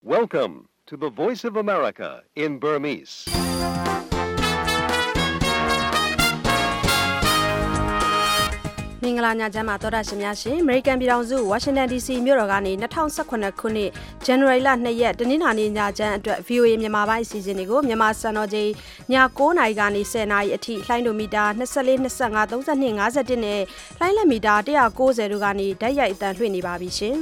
Welcome to the Voice of America in Burmese. ။မင်္ဂလာညချမ်းပါသောတာရှင်များရှင် American ပြည်ထောင်စု Washington DC မြို့တော်ကနေ2018ခုနှစ် January လ2ရက်တနင်္လာနေ့ညချမ်းအတွက် VOA မြန်မာပိုင်းအစီအစဉ်တွေကိုမြန်မာစံတော်ချိန်ည9:00နာရီကနေ10:00နာရီအထိလှိုင်းဒိုမီတာ24 25 32 51နဲ့လှိုင်းလက်မီတာ190တို့ကနေဓာတ်ရိုက်အသံလွှင့်နေပါပြီရှင်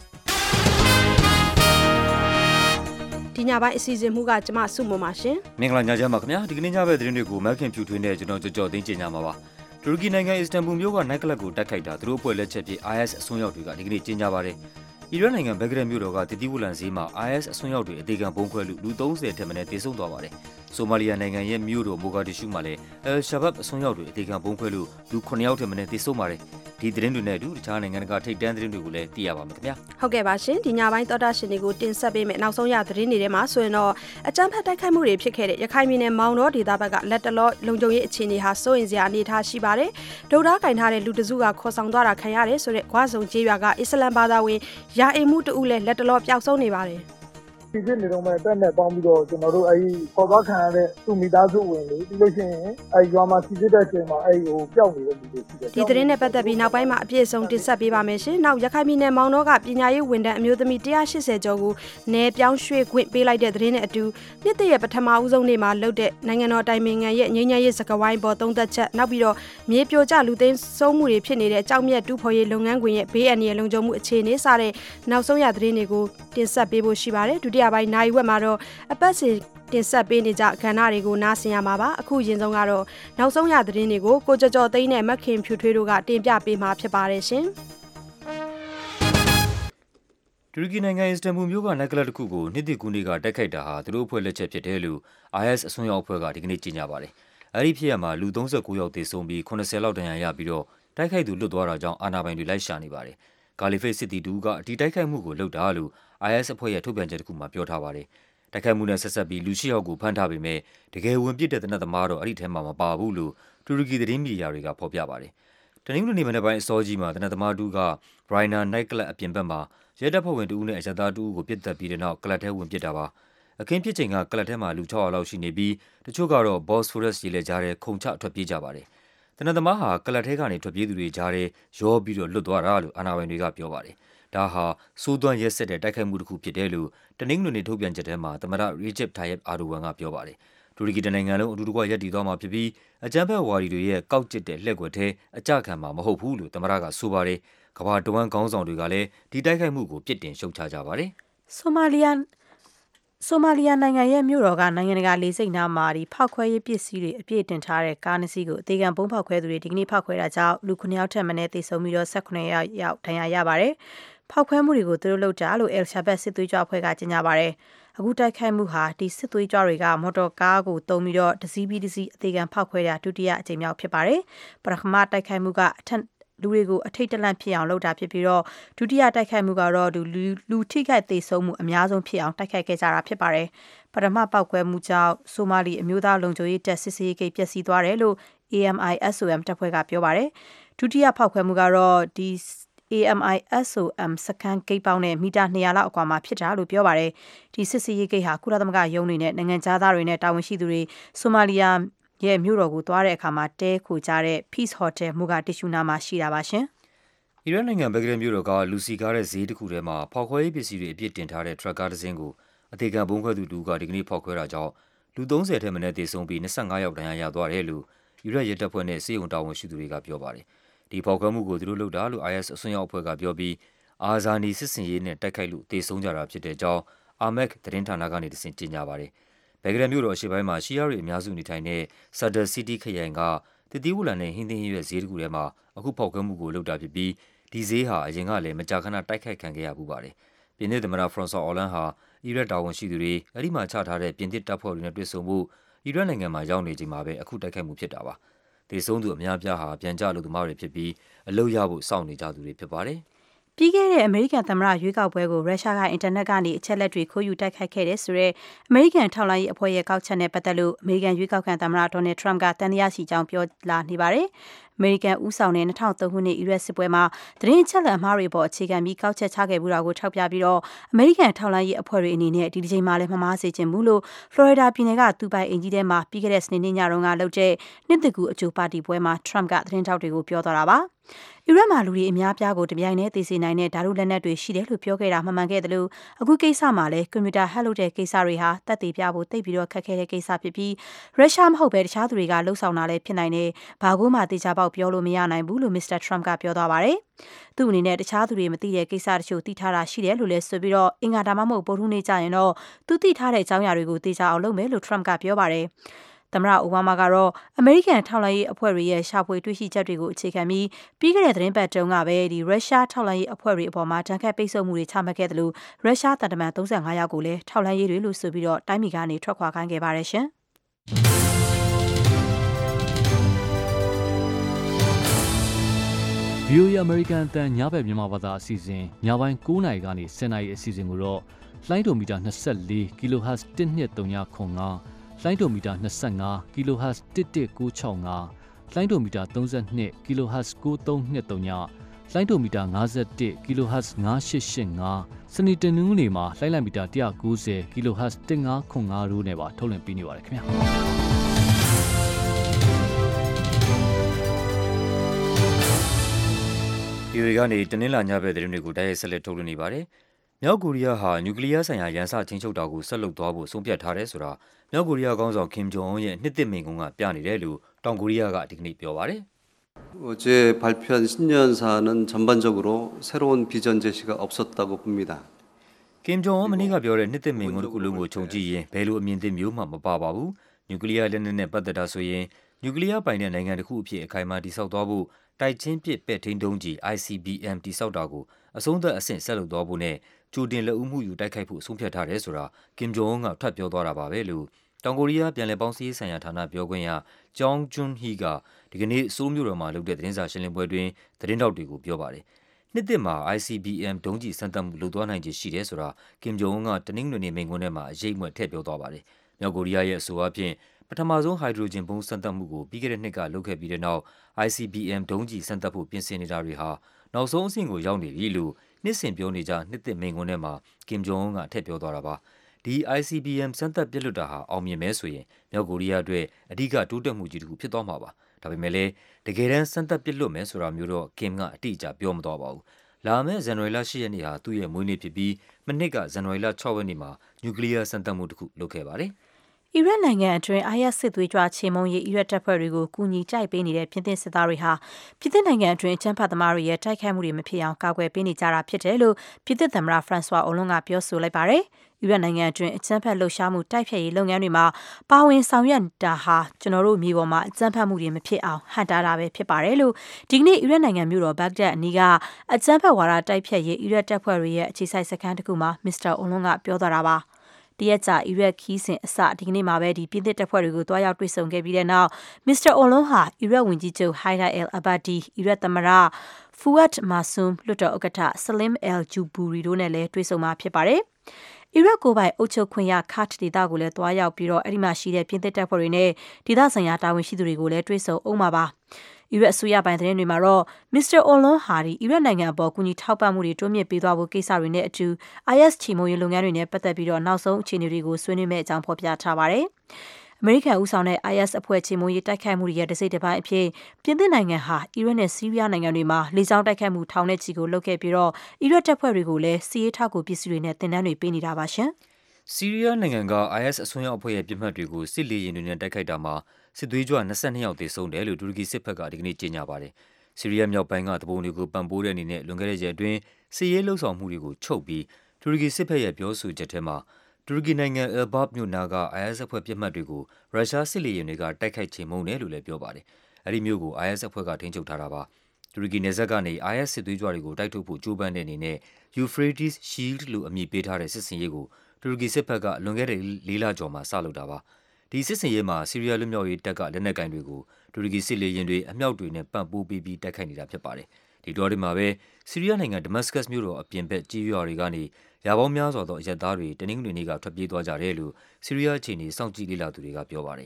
ဒီညပိုင်းအစီအစဉ်မှုကကျမစုမပါရှင်မင်္ဂလာညချမ်းပါခင်ဗျာဒီကနေ့ညဘက်သတင်းတွေကိုမက်ခင်ဖြူထွေးနဲ့ကျွန်တော်ကြော်သိန်းကျင်ကြမှာပါတူရကီနိုင်ငံအစ္စတန်ဘူလ်မြို့ကနိုက်ကလပ်ကိုတိုက်ခိုက်တာသူတို့အဖွဲ့လက်ချက်ဖြစ် IS အစွန်းရောက်တွေကဒီကနေ့ကျင်းကြပါတယ်အီရတ်နိုင်ငံဘဂရက်မြို့တော်ကတတိဝလန်ဈေးမှာ IS အစွန်းရောက်တွေအသေးခံဘုံခွဲလူ30ထက်မနည်းသေဆုံးသွားပါတယ်ဆိုမာလီယာနိုင်ငံရဲ့မြို့တော်မိုဂါဒစ်ရှူမှာလည်းအယ်ရှာဘတ်အစွန်းရောက်တွေအသေးခံဘုံခွဲလူ9ယောက်ထက်မနည်းသေဆုံးပါတယ်ဒီသတင်းတွေနဲ့အတူတခြားနိုင်ငံတကာထိပ်တန်းသတင်းတွေကိုလည်းသိရပါမယ်ခင်ဗျာဟုတ်ကဲ့ပါရှင်ဒီညပိုင်းသောတာရှင်တွေကိုတင်ဆက်ပေးမယ်နောက်ဆုံးရသတင်းတွေထဲမှာဆိုရင်တော့အကြမ်းဖက်တိုက်ခိုက်မှုတွေဖြစ်ခဲ့တဲ့ရခိုင်ပြည်နယ်မောင်တောဒေသဘက်ကလက်တလောလုံခြုံရေးအခြေအနေဟာစိုးရိမ်စရာအနေအထားရှိပါတယ်ဒုတ်သားကင်ထားတဲ့လူတစုကခေါ်ဆောင်သွားတာခံရတယ်ဆိုတဲ့ခွာဆုံကျေးရွာကအစ္စလမ်ဘာသာဝင်ယာအိမ်မှုတဦးလည်းလက်တလောပျောက်ဆုံးနေပါတယ်ဒီဖြစ်နေတော့မဲ့တက်နဲ့ပေါင်းပြီးတော့ကျွန်တော်တို့အဲဒီခေါ်သွားခံရတဲ့သူမိသားစုဝင်လေပြီးလို့ရှိရင်အဲဒီရွာမှာစီစစ်တဲ့အချိန်မှာအဲဒီပျောက်နေတဲ့လူတွေရှိတယ်ဒီသတင်းနဲ့ပတ်သက်ပြီးနောက်ပိုင်းမှာအပြည့်အစုံတင်ဆက်ပေးပါမယ်ရှင်နောက်ရခိုင်ပြည်နယ်မောင်တောကပညာရေးဝန်ထမ်းအမျိုးသမီး180ကျော်ကိုနယ်ပြောင်းရွှေ့ခွင့်ပေးလိုက်တဲ့သတင်းနဲ့အတူနှစ်သက်ရဲ့ပထမဦးဆုံးနေ့မှာလုပ်တဲ့နိုင်ငံတော်တိုင်ပင်ခံရဲ့ငြိမ်းချမ်းရေးစကားဝိုင်းပေါ်သုံးသက်ချက်နောက်ပြီးတော့မြေပြိုကျလူသိမ်းဆုံးမှုတွေဖြစ်နေတဲ့ကြောက်မြတ်တူးဖော်ရေးလုပ်ငန်းခွင်ရဲ့ဘေးအန္တရာယ်လုံခြုံမှုအခြေအနေစတဲ့နောက်ဆုံးရသတင်းတွေကိုတင်ဆက်ပေးဖို့ရှိပါတယ်ဒုတိယပိုင်းနိုင်ဝက်မှာတော့အပတ်စဉ်တင်ဆက်ပေးနေကြကဏ္ဍတွေကိုနားဆင်ရမှာပါအခုရင်ဆုံးကတော့နောက်ဆုံးရသတင်းတွေကိုကိုကြော်သိန်းနဲ့မက်ခင်ဖြူထွေးတို့ကတင်ပြပေးမှာဖြစ်ပါတယ်ရှင်တူရကီနိုင်ငံအစ္စတန်ဘူလ်မြို့ကနိုက်ကလပ်တစ်ခုကိုနှစ်သစ်ကူးနေ့ကတိုက်ခိုက်တာဟာသူတို့အဖွဲ့လက်ချက်ဖြစ်တယ်လို့ IS အစွန်းရောက်အဖွဲ့ကဒီကနေ့ကြေညာပါတယ်အဲဒီဖြစ်ရပ်မှာလူ39ယောက်သေဆုံးပြီး80လောက်ဒဏ်ရာရပြီးတော့တိုက်ခိုက်သူလွတ်သွားတာကြောင့်အာဏာပိုင်တွေလိုက်ရှာနေပါတယ်ကာလီဖိတ်စစ်တီတူကဒီတိုက်ခိုက်မှုကိုလုပ်တာလို့ IS အဖွဲ့ရဲ့ထုတ်ပြန်ချက်တစ်ခုမှာပြောထားပါတယ်တိုက်ခိုက်မှုနဲ့ဆက်ဆက်ပြီးလူ8ယောက်ကိုဖမ်းထားပေမဲ့တကယ်ဝင်ပစ်တဲ့သေနတ်သမားတော့အဲ့ဒီထဲမှာမပါဘူးလို့တူရကီသတင်းမီဒီယာတွေကဖော်ပြပါတယ်တနင်္ဂနွေနေ့မနေ့ပိုင်းအစောကြီးမှာသေနတ်သမားတူက Bryna Nightclub အပြင်ဘက်မှာရဲတပ်ဖွဲ့ဝင်တူနဲ့အရက်သားတူကိုပစ်တက်ပြီးတဲ့နောက်ကလပ်ထဲဝင်ပစ်တာပါအခင်းဖြစ်ချိန်ကကလပ်ထဲမှာလူ600လောက်ရှိနေပြီးတချို့ကတော့ Bosphorus ရေလက်ကြားထဲခုန်ချထွက်ပြေးကြပါတယ်သေနတ်သမားဟာကလပ်ထဲကနေထွက်ပြေးသူတွေကြားထဲရောပြီးတော့လွတ်သွားတာလို့အာဏာပိုင်တွေကပြောပါတယ်ဒါဟာစိုးသွမ်းရက်စက်တဲ့တိုက်ခိုက်မှုတစ်ခုဖြစ်တယ်လို့တနင်္ဂနွေနေ့ထုတ်ပြန်ချက်ထဲမှာသမ္မတ Recep Tayyip Erdogan ကပြောပါတယ်တူရကီနိုင်ငံလုံးအတူတကွရပ်တည်သွားမှာဖြစ်ပြီးအကြမ်းဖက်ဝါဒီတွေရဲ့ကောက်ကျစ်တဲ့လှည့်ကွက်ထဲအကြခံမှာမဟုတ်ဘူးလို့သမ္မတကဆိုပါတယ်ကမ္ဘာတဝန်းခေါင်းဆောင်တွေကလည်းဒီတိုက်ခိုက်မှုကိုပြစ်တင်ရှုတ်ချကြပါတယ်ဆိုမာလီယာနိုင်ငံရဲ့မြို့တော်ကနိုင်ငံတကာလေဆိပ်နားမှာဖောက်ခွဲရေးပစ္စည်းတွေအပြည့်တင်ထားတဲ့ကားနှစ်စီးကိုအသေးခံပုံဖောက်ခွဲသူတွေဒီကနေ့ဖောက်ခွဲတာကြောင့်လူ9ယောက်ထက်မနည်းသေဆုံးပြီးတော့18ယောက်ဒဏ်ရာရပါတယ်ဖောက်ခွဲမှုတွေကိုသူတို့လုပ်ကြလို့ El Shabab စစ်သွေးကြွအဖွဲ့ကကြေညာပါတယ်အခုတိုက်ခိုက်မှုဟာဒီစစ်သွေးကြွတွေကမော်တော်ကားကိုတုံးပြီးတော့တစည်းပြီးတစည်းအသေးခံဖောက်ခွဲတာဒုတိယအကြိမ်မြောက်ဖြစ်ပါတယ်ပထမတိုက်ခိုက်မှုကအထက်လူတွေကိုအထိတ်တလန့်ဖြစ်အောင်လုပ်တာဖြစ်ပြီးတော့ဒုတိယတိုက်ခိုက်မှုကတော့လူထိခိုက်သေဆုံးမှုအများဆုံးဖြစ်အောင်တိုက်ခိုက်ခဲ့ကြတာဖြစ်ပါတယ်ပထမပောက်ကွဲမှုကြောင့်ဆိုမာလီအမျိုးသားလုံခြုံရေးတပ်စစ်ဆေးရေးဂိတ်ပျက်စီးသွားတယ်လို့ AMISOM တပ်ဖွဲ့ကပြောပါတယ်ဒုတိယဖောက်ခွဲမှုကတော့ဒီ AMISOM စကန်ဂိတ်ပေါင်းနဲ့မီတာ200လောက်အကွာမှာဖြစ်တာလို့ပြောပါတယ်ဒီစစ်ဆေးရေးဂိတ်ဟာကုလသမဂ္ဂရုံးတွေနဲ့နိုင်ငံခြားသားတွေနဲ့တာဝန်ရှိသူတွေဆိုမာလီယာရဲ့မြို့တော်ကိုသွားတဲ့အခါမှာတဲခိုကြတဲ့ Peace Hotel မိုဂါတစ်ရှူနာမှာရှိတာပါရှင်အီရတ်နိုင်ငံဘဂရက်မြို့တော်ကလူစီကားတဲ့ဈေးတစ်ခုထဲမှာဖောက်ခွဲရေးပစ္စည်းတွေအပြည့်တင်ထားတဲ့ထရက်ကားတစ်စင်းကိုအသေးခံဘုံခွဲသူတူကဒီကနေ့ဖောက်ခွဲတာကြောင့်လူ30ထက်မနည်းသေဆုံးပြီး25ယောက်ဒဏ်ရာရသွားတယ်လို့အီရတ်ရဲတပ်ဖွဲ့နဲ့စစ်ရုံတာဝန်ရှိသူတွေကပြောပါတယ်ဒီဖောက်ခွဲမှုကိုသူတို့လုပ်တာလို့ IS အစွန်းရောက်အဖွဲ့ကပြောပြီးအာဇာနီစစ်စင်ရေးနဲ့တိုက်ခိုက်လို့သေဆုံးကြတာဖြစ်တဲ့အကြောင်းအာမက်သတင်းဌာနကနေတဆင့်ကြေညာပါတယ်ဘဂရက်မြို့တော်အရှေ့ပိုင်းမှာရှီယာတွေအများစုနေထိုင်တဲ့ Sadr City ခရိုင်ကတတိဝလန်နဲ့ဟင်းသင်းရွက်ဈေးတစ်ခုထဲမှာအခုဖောက်ခွဲမှုကိုလုပ်တာဖြစ်ပြီးဒီဈေးဟာအရင်ကလည်းမကြာခဏတိုက်ခိုက်ခံခဲ့ရမှုပါတယ်ပြင်သစ်သမ္မတဖရန်ဆွာအော်လန်းဟာအီရတ်တာဝန်ရှိသူတွေအဲဒီမှာချထားတဲ့ပြင်သစ်တပ်ဖွဲ့တွေနဲ့တွေ့ဆုံမှုအီရတ်နိုင်ငံမှာရောက်နေချိန်မှာပဲအခုတိုက်ခိုက်မှုဖြစ်တာပါသေဆုံးသူအများပြားဟာပြန်ကြလူသမားတွေဖြစ်ပြီးအလုပ်ရဖို့စောင့်နေကြသူတွေဖြစ်ပါတယ်ပြီးခဲ့တဲ့အမေရိကန်သမ္မတရွေးကောက်ပွဲကိုရုရှားကအင်တာနက်ကနေအချက်လက်တွေခိုးယူတိုက်ခိုက်ခဲ့တဲ့ဆိုတဲ့အမေရိကန်ထောက်လှမ်းရေးအဖွဲ့ရဲ့ကောက်ချက်နဲ့ပတ်သက်လို့အမေရိကန်ရွေးကောက်ခံသမ္မတဒေါ်နယ်ထရမ့်ကတန်တရားစီကြောင်းပြောလာနေပါတယ်။အမေရိကန်ဦးဆောင်တဲ့2003ခုနှစ်အီရတ်စစ်ပွဲမှာသတင်းအချက်အလက်အမှားတွေပေါ်အခြေခံပြီးကောက်ချက်ချခဲ့မှုတာကိုထောက်ပြပြီးတော့အမေရိကန်ထောက်လှမ်းရေးအဖွဲ့တွေအနေနဲ့ဒီတစ်ချိန်မှာလည်းမမှားစေချင်ဘူးလို့ဖလော်ရီဒါပြည်နယ်ကသူပိုင်အင်ကြီးထဲမှာပြီးခဲ့တဲ့စနေနေ့ညတုန်းကလုပ်တဲ့နှစ်သစ်ကူးအကြိုပါတီပွဲမှာထရမ့်ကသတင်းထောက်တွေကိုပြောသွားတာပါအီရတ်မှာလူတွေအများပြားကိုတပြိုင်တည်းသိစေနိုင်တဲ့ဓာတုလက်နက်တွေရှိတယ်လို့ပြောခဲ့တာမှန်ခဲ့တယ်လို့အခုကိစ္စမှာလည်းကွန်ပျူတာဟက်လုပ်တဲ့ကိစ္စတွေဟာတက်သေးပြဖို့တိတ်ပြီးတော့ခက်ခဲတဲ့ကိစ္စဖြစ်ပြီးရုရှားမဟုတ်ပဲတခြားသူတွေကလှုပ်ဆောင်တာလည်းဖြစ်နိုင်တယ်ဘာကိုမှတေချာပေါက်ပြောလို့မရနိုင်ဘူးလို့မစ္စတာထရမ့်ကပြောသွားပါတယ်သူ့အနေနဲ့တခြားသူတွေမသိတဲ့ကိစ္စတချို့သိထားတာရှိတယ်လို့လည်းဆိုပြီးတော့အင်္ဂါဒါမှမဟုတ်ဗုဒ္ဓဟူးနေ့ကျရင်တော့သူသိထားတဲ့အကြောင်းအရာတွေကိုတေချာအောင်လုပ်မယ်လို့ထရမ့်ကပြောပါတယ်သမ္မတအိုဘားမားကတော့အမေရိကန်ထောက်လှမ်းရေးအဖွဲ့တွေရဲ့ရှာဖွေတွေ့ရှိချက်တွေကိုအခြေခံပြီးပြီးခဲ့တဲ့သတင်းပတ်တုန်းကပဲရုရှားထောက်လှမ်းရေးအဖွဲ့တွေအပေါ်မှာတန်ခတ်ပိတ်ဆို့မှုတွေချမှတ်ခဲ့တယ်လို့ရုရှားတပ်တမန်35ယောက်ကိုလည်းထောက်လှမ်းရေးတွေလို့ဆိုပြီးတော့တိုင်းပြည်ကနေထွက်ခွာခိုင်းခဲ့ပါတယ်ရှင်။ VOA American အတန်ညဘက်မြန်မာဘာသာအစီအစဉ်ညပိုင်း9:00နာရီကနေ10:00နာရီအစီအစဉ်ကိုတော့လိုင်းဒိုမီတာ24 kHz 1239လိုင်းဒိုမီတာ25 kHz 11965လိုင်းဒိုမီတာ32 kHz 9323ညလိုင်းဒိုမီတာ51 kHz 9885စနေတနင်္ဂနွေနေ့မှာလိုင်းလိုက်မီတာ190 kHz 1505တို့နဲ့ပါထုတ်လွှင့်ပေးနေပါတယ်ခင်ဗျာဒီတွေကနေတနင်္လာညဘက်သတင်းတွေကိုတိုက်ရိုက်ဆက်လက်ထုတ်လွှင့်နေပါတယ်မြောက်ကိုရီးယားဟာနျူကလ িয়ার ဆိုင်ရာရန်စချင်းချုပ်တာကိုဆက်လုပ်သွားဖို့ဆုံးဖြတ်ထားတယ်ဆိုတာမြောက်ကိုရီးယားခေါင်းဆောင် 김 정은ရဲ့နှစ်သစ်မိန့်ခွန်းကပြနေတယ်လို့တောင်ကိုရီးယားကဒီကနေ့ပြောပါတယ် 어제 발표한 신년사는 전반적으로 새로운 비전 제시가 없었다고 봅니다. 김 정은မနေ့ကပြောတဲ့နှစ်သစ်မိန့်ခွန်းတစ်ခုလုံးကိုခြုံကြည့်ရင်ဘယ်လိုအမြင်သစ်မျိုးမှမပါပါဘူးနျူကလ িয়ার လက်နက်နဲ့ပတ်သက်တာဆိုရင်နျူကလ িয়ার ပိုင်တဲ့နိုင်ငံတစ်ခုအဖြစ်အခိုင်အမာတည်ဆောက်သွားဖို့တိုက်ချင်းပစ်ပဲ့ထိန်းဒုံးကြီး ICBM တည်ဆောက်တာကိုအဆုံးသတ်အဆင့်ဆက်လုပ်သွားဖို့နဲ့ကြိုတင်လက်ဦးမှုယူတိုက်ခိုက်ဖို့ဆုံးဖြတ်ထားတယ်ဆိုတာ Kim Jong-un ကထပ်ပြောသွားတာပါပဲလို့တောင်ကိုရီးယားပြန်လည်ပေါင်းစည်းရေးဆိုင်ရာဌာနပြောခွင့်ရ Jong Jun-hee ကဒီကနေ့ဆိုးလ်မြို့တော်မှာလုပ်တဲ့သတင်းစာရှင်းလင်းပွဲတွင်သတင်းထောက်တွေကိုပြောပါတယ်နှစ်သစ်မှာ ICBM ဒုံးကျည်စမ်းသပ်မှုလုပ်သွားနိုင်ခြေရှိတယ်ဆိုတာ Kim Jong-un ကတနင်္ဂနွေနေ့မိန့်ခွန်းထဲမှာအရေးအမွက်ထည့်ပြောသွားပါတယ်မြောက်ကိုရီးယားရဲ့အဆိုအရပထမဆုံးဟိုက်ဒရိုဂျင်ဘုံးစမ်းသပ်မှုကိုပြီးခဲ့တဲ့နှစ်ကလုပ်ခဲ့ပြီးတဲ့နောက် ICBM ဒုံးကျည်စမ်းသပ်ဖို့ပြင်ဆင်နေတာတွေဟာနောက်ဆုံးအဆင့်ကိုရောက်နေပြီလို့နှစ်စဉ်ပြောနေကြနှစ်သစ်မိန့်ခွန်းထဲမှာ Kim Jong-un ကထည့်ပြောသွားတာပါဒီ ICBM စမ်းသပ်ပစ်လွှတ်တာဟာအောင်မြင်မယ်ဆိုရင်မြောက်ကိုရီးယားအတွက်အဓိကတိုးတက်မှုကြီးတစ်ခုဖြစ်သွားမှာပါဒါပေမဲ့လည်းတကယ်တမ်းစမ်းသပ်ပစ်လွှတ်မယ်ဆိုတာမျိုးတော့ Kim ကအတိအကျပြောမသွားပါဘူးလာမယ့်ဇန်နဝါရီလ10ရက်နေ့ဟာသူ့ရဲ့မွေးနေ့ဖြစ်ပြီးမနှစ်ကဇန်နဝါရီလ6ရက်နေ့မှာနျူကလ িয়ার စမ်းသပ်မှုတစ်ခုလုပ်ခဲ့ပါတယ်အီရတ်နိုင်ငံအတွင်းအာယတ်စစ်သွေးကြွချေမှုန်းရေးအီရတ်တပ်ဖွဲ့တွေကိုကူညီကြိုက်ပေးနေတဲ့ပြင်သစ်စစ်သားတွေဟာပြင်သစ်နိုင်ငံအတွင်းအကြမ်းဖက်သမားတွေရဲ့တိုက်ခိုက်မှုတွေမဖြစ်အောင်ကာကွယ်ပေးနေကြတာဖြစ်တယ်လို့ပြင်သစ်သမ္မတဖရန်ဆွာအိုလွန်းကပြောဆိုလိုက်ပါတယ်။အီရတ်နိုင်ငံအတွင်းအကြမ်းဖက်လှုပ်ရှားမှုတိုက်ဖျက်ရေးလုပ်ငန်းတွေမှာပါဝင်ဆောင်ရွက်တာဟာကျွန်တော်တို့မြေပေါ်မှာအကြမ်းဖက်မှုတွေမဖြစ်အောင်ဟန့်တားတာပဲဖြစ်ပါတယ်လို့ဒီကနေ့အီရတ်နိုင်ငံမြို့တော်ဘဂ္ဂဒက်အနီးကအကြမ်းဖက်ဝါဒတိုက်ဖျက်ရေးအီရတ်တပ်ဖွဲ့တွေရဲ့အခြေစိုက်စခန်းတစ်ခုမှာမစ္စတာအိုလွန်းကပြောသွားတာပါ။တရက်ကြာအီရတ်ခီးစဉ်အစဒီကနေ့မှာပဲဒီပြင်သစ်တပ်ဖွဲ့တွေကိုတွားရောက်တွေ့ဆုံခဲ့ပြီးတဲ့နောက်မစ္စတာအိုလွန်းဟာအီရတ်ဝန်ကြီးချုပ်ဟိုင်ဒါအယ်အဘာဒီအီရတ်သမ္မတဖူဝတ်မာဆူမ်လွှတ်တော်ဥက္ကဋ္ဌဆလင်အယ်ဂျူဘူရီတို့နဲ့လည်းတွေ့ဆုံမှာဖြစ်ပါတယ်။အီရတ်ကိုပိုင်အုပ်ချုပ်ခွင့်ရခတ်ဒေသကိုလည်းတွားရောက်ပြီးတော့အဲ့ဒီမှာရှိတဲ့ပြင်သစ်တပ်ဖွဲ့တွေနဲ့ဒေသဆိုင်ရာတာဝန်ရှိသူတွေကိုလည်းတွေ့ဆုံအောင်မှာပါ။အီရတ်အစိုးရပိုင်းသတင်းတွေမှာတော့မစ္စတာအိုလွန်ဟာဒီအီရတ်နိုင်ငံအပေါ်ကူညီထောက်ပံ့မှုတွေတိုးမြင့်ပေးသွားဖို့ကိစ္စတွေနဲ့အတူ IS ချေမှုန်းရေးလုပ်ငန်းတွေနဲ့ပတ်သက်ပြီးတော့နောက်ဆုံးအခြေအနေတွေကိုဆွေးနွေးမယ့်အကြောင်းဖော်ပြထားပါတယ်။အမေရိကန်ဦးဆောင်တဲ့ IS အဖွဲ့ချေမှုန်းရေးတိုက်ခိုက်မှုတွေရဲ့တစ်စိတ်တစ်ပိုင်းအဖြစ်ပြင်သစ်နိုင်ငံဟာအီရတ်နဲ့ဆီးရီးယားနိုင်ငံတွေမှာလေကြောင်းတိုက်ခိုက်မှုထောင်နဲ့ချီကိုလုပ်ခဲ့ပြီးတော့အီရတ်တပ်ဖွဲ့တွေကိုလည်းစီးရေးထောက်ကူပစ္စည်းတွေနဲ့တင်နန်းတွေပေးနေတာပါရှင်။ဆီးရီးယားနိုင်ငံက IS အစွန်းရောက်အဖွဲ့ရဲ့ပြစ်မှတ်တွေကိုစစ်လေယာဉ်တွေနဲ့တိုက်ခိုက်တာမှာစစ်သွေးကြွ22ယောက်သေဆုံးတယ်လို့တူရကီစစ်ဘက်ကဒီကနေ့ကြေညာပါတယ်။ဆီးရီးယားမြောက်ပိုင်းကတပုံတွေကိုပံ့ပိုးတဲ့အနေနဲ့လွန်ခဲ့တဲ့ရက်အတွင်းစစ်ရေးလှုပ်ဆောင်မှုတွေကိုချုပ်ပြီးတူရကီစစ်ဘက်ရဲ့ပြောဆိုချက်ထဲမှာတူရကီနိုင်ငံအယ်ဘာ့မြို့နာက IS အဖွဲ့ပြစ်မှတ်တွေကိုရုရှားစစ်လေယာဉ်တွေကတိုက်ခိုက်ချေမှုန်းတယ်လို့လည်းပြောပါတယ်။အဲဒီမြို့ကို IS အဖွဲ့ကထိန်းချုပ်ထားတာပါ။တူရကီနယ်စပ်ကနေ IS စစ်သွေးကြွတွေကိုတိုက်ထုတ်ဖို့ကြိုးပမ်းတဲ့အနေနဲ့ Euphrates Shield လို့အမည်ပေးထားတဲ့စစ်စင်ရေးကိုတူရကီစစ်ဘက်ကလွန်ခဲ့တဲ့4 လကျော်မှာစလုပ်တာပါ။ဒီစစ်စင်ရေးမှာဆီးရီးယားလူမျိုးရေးတပ်ကလက်နက်ကိုင်တွေကိုတူရကီစစ်လေယာဉ်တွေအမြောက်တွေနဲ့ပံ့ပိုးပေးပြီးတိုက်ခိုက်နေတာဖြစ်ပါတယ်။ဒီတောတွေမှာပဲဆီးရီးယားနိုင်ငံဒမတ်စကတ်မြို့တော်အပြင်ဘက်ကြီးရွာတွေကနေရာပေါင်းများစွာသောအရက်သားတွေတနင်္ဂနွေနေ့ကထွက်ပြေးသွားကြတယ်လို့ဆီးရီးယားအခြေအနေစောင့်ကြည့်လေ့လာသူတွေကပြောပါတယ်။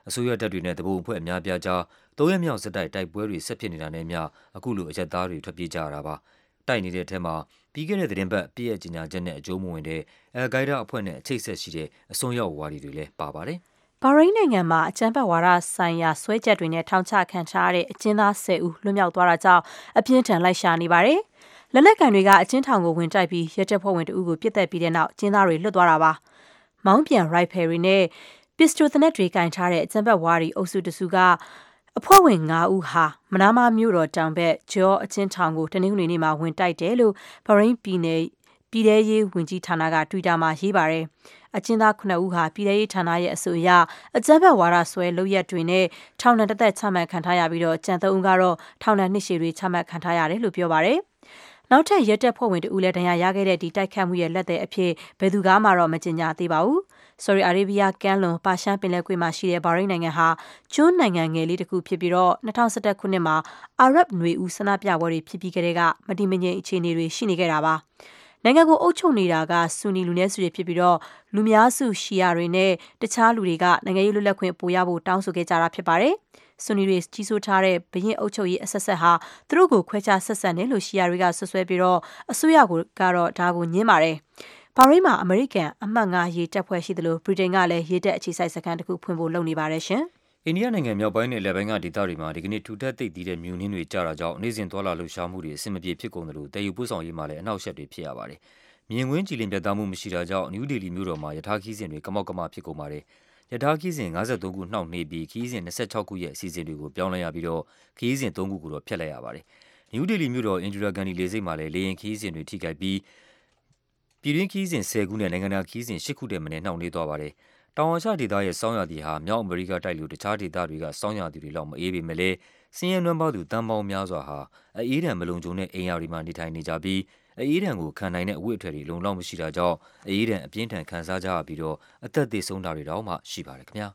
အစိုးရတပ်တွေနဲ့တဘုံအဖွဲ့အများပြားကြား3 ရက်မြောက်ဆက်တိုက်ပွဲတွေဆက်ဖြစ်နေတာနဲ့မျှအခုလိုအရက်သားတွေထွက်ပြေးကြရတာပါတိုက်နေတဲ့အထက်မှာပြီးခဲ့တဲ့သတင်းပတ်ပြည့်ရဲ့ကြီးညာချက်နဲ့အကျိုးမဝင်တဲ့အယ်လ်ကိုင်းဒါအဖွဲ့နဲ့အချိတ်ဆက်ရှိတဲ့အစွန်းရောက်ဝါဒီတွေလည်းပါပါတယ်ဘာရိန်းနိုင်ငံမှာအကြမ်းဖက်ဝါဒဆိုင်ရာဆွဲချက်တွေနဲ့ထောင်ချခံထားရတဲ့အကျဉ်းသား10ဦးလွတ်မြောက်သွားတာကြောင့်အပြင်းထန်လိုက်ရှာနေပါတယ်။လက်နက်ကန်တွေကအကျဉ်းထောင်ကိုဝင်တိုက်ပြီးရဲတပ်ဖွဲ့ဝင်တအုပ်ကိုပြစ်တက်ပြီးတဲ့နောက်အကျဉ်းသားတွေလွတ်သွားတာပါ။မောင်းပြန်ရိုက်ဖယ်တွေနဲ့ပစ္စတိုသနက်တွေကင်ထားတဲ့အကြမ်းဖက်ဝါဒီအုပ်စုတစုကအဖွဲ့ဝင်9ဦးဟာမနာမမြို့တော်တောင်ဘက်ဂျောအကျဉ်းထောင်ကိုတနင်္ဂနွေနေ့မှာဝင်တိုက်တယ်လို့ဘာရိန်းပြည်နယ်ပြည်ထရေးဝန်ကြီးဌာနက Twitter မှာရေးပါတယ်။အကျဉ်းသား9ဦးဟာပြည်ထရေးဌာနရဲ့အဆိုအရအကြမ်းဖက်ဝါဒဆွဲလုပ်ရက်တွေနဲ့ထောင်ဒဏ်တစ်သက်ချမှတ်ခံထားရပြီးတော့ကျန်3ဦးကတော့ထောင်ဒဏ်နှစ်ရှည်တွေချမှတ်ခံထားရတယ်လို့ပြောပါတယ်။နောက်ထပ်ရဲတပ်ဖွဲ့ဝင်တဦးလည်းဒဏ်ရာရခဲ့တဲ့ဒီတိုက်ခတ်မှုရဲ့လက်သည်အဖြစ်ဘယ်သူကမှတော့မကြေညာသေးပါဘူး။ ဆော်ဒီအာရေးဗီးယားကမ်းလွန်ပါရှန်ပင်လယ်ကွေ့မှာရှိတဲ့ဘာရိန်းနိုင်ငံဟာကျွန်းနိုင်ငံငယ်လေးတစ်ခုဖြစ်ပြီးတော့2011ခုနှစ်မှာအာရပ်နွေဦးဆန္ဒပြပွဲတွေဖြစ်ပြီးကြတဲ့ကမတည်မငြိမ်အခြေအနေတွေရှိနေခဲ့တာပါ။နိုင်ငံကိုအုပ်ချုပ်နေတာကဆူနီလူနည်းစုတွေဖြစ်ပြီးတော့လူများစုရှီယာတွေနဲ့တခြားလူတွေကနိုင်ငံရေးလွတ်လပ်ခွင့်ပိုရဖို့တောင်းဆိုခဲ့ကြတာဖြစ်ပါတယ်။ဆူနီတွေကြီးစိုးထားတဲ့ဘရင်အုပ်ချုပ်ရေးအဆက်ဆက်ဟာသူတို့ကိုခွဲခြားဆက်ဆံတယ်လို့ရှီယာတွေကဆွဆွဲပြီးတော့အစိုးရကတော့ဒါကိုညှင်းပါတယ်။ဘာရိန်းမှာအမေရိကန်အမှတ်9ရေတပ်ဖွဲ့ရှိသလိုဗြိတိန်ကလည်းရေတပ်အခြေစိုက်စခန်းတစ်ခုဖွင့်ဖို့လုပ်နေပါတယ်ရှင်။အိန္ဒိယနိုင်ငံမြောက်ပိုင်းနဲ့လက်ပိုင်းကဒေသတွေမှာဒီကနေ့ထူထပ်သိပ်သီးတဲ့မြူနင်းတွေကျတာကြောင့်နေ့စဉ်သွားလာလှုပ်ရှားမှုတွေအဆင်မပြေဖြစ်ကုန်တယ်လို့တည်ယူပို့ဆောင်ရေးမှာလည်းအနှောက်အယှက်တွေဖြစ်ရပါတယ်။မြင်ကွင်းကြည်လင်ပြတ်သားမှုမရှိတာကြောင့်နယူးဒေလီမြို့တော်မှာယထာခီးစဉ်တွေကမောက်ကမဖြစ်ကုန်ပါတယ်။ယထာခီးစဉ်53ခုနှောင့်နှေးပြီးခီးစဉ်26ခုရဲ့အစီအစဉ်တွေကိုပြောင်းလဲရပြီးတော့ခီးစဉ်3ခုကိုတော့ဖျက်လိုက်ရပါတယ်။နယူးဒေလီမြို့တော်အင်ဒရာဂန်ဒီလေဆိပ်မှာလည်းလေယာဉ်ခီးစဉ်တွေထိခိုက်ပြီးပြည်တွင်းခီးစဉ်10ခုနဲ့နိုင်ငံတကာခီးစဉ်8ခုတည်းမနဲ့နှောင့်နှေးသွားပါတယ်။တောင်အာရှဒေသရဲ့စောင်းရာသီဟာမြောက်အမေရိကတိုက်လို့တခြားဒေသတွေကစောင်းရာသီတွေလောက်မအေးပေမဲ့လည်းစင်းရဲနွမ်းပါးသူတန်ပေါင်းများစွာဟာအေးဒဏ်မလုံခြုံတဲ့အိမ်ယာတွေမှာနေထိုင်နေကြပြီးအေးဒဏ်ကိုခံနိုင်တဲ့အဝတ်အထည်တွေလုံလောက်မရှိတာကြောင့်အေးဒဏ်အပြင်းထန်ခံစားကြရပြီးတော့အသက်သေဆုံးတာတွေတောင်မှရှိပါတယ်ခင်ဗျာ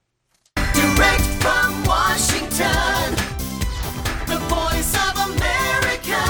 Direct from Washington The Voice of America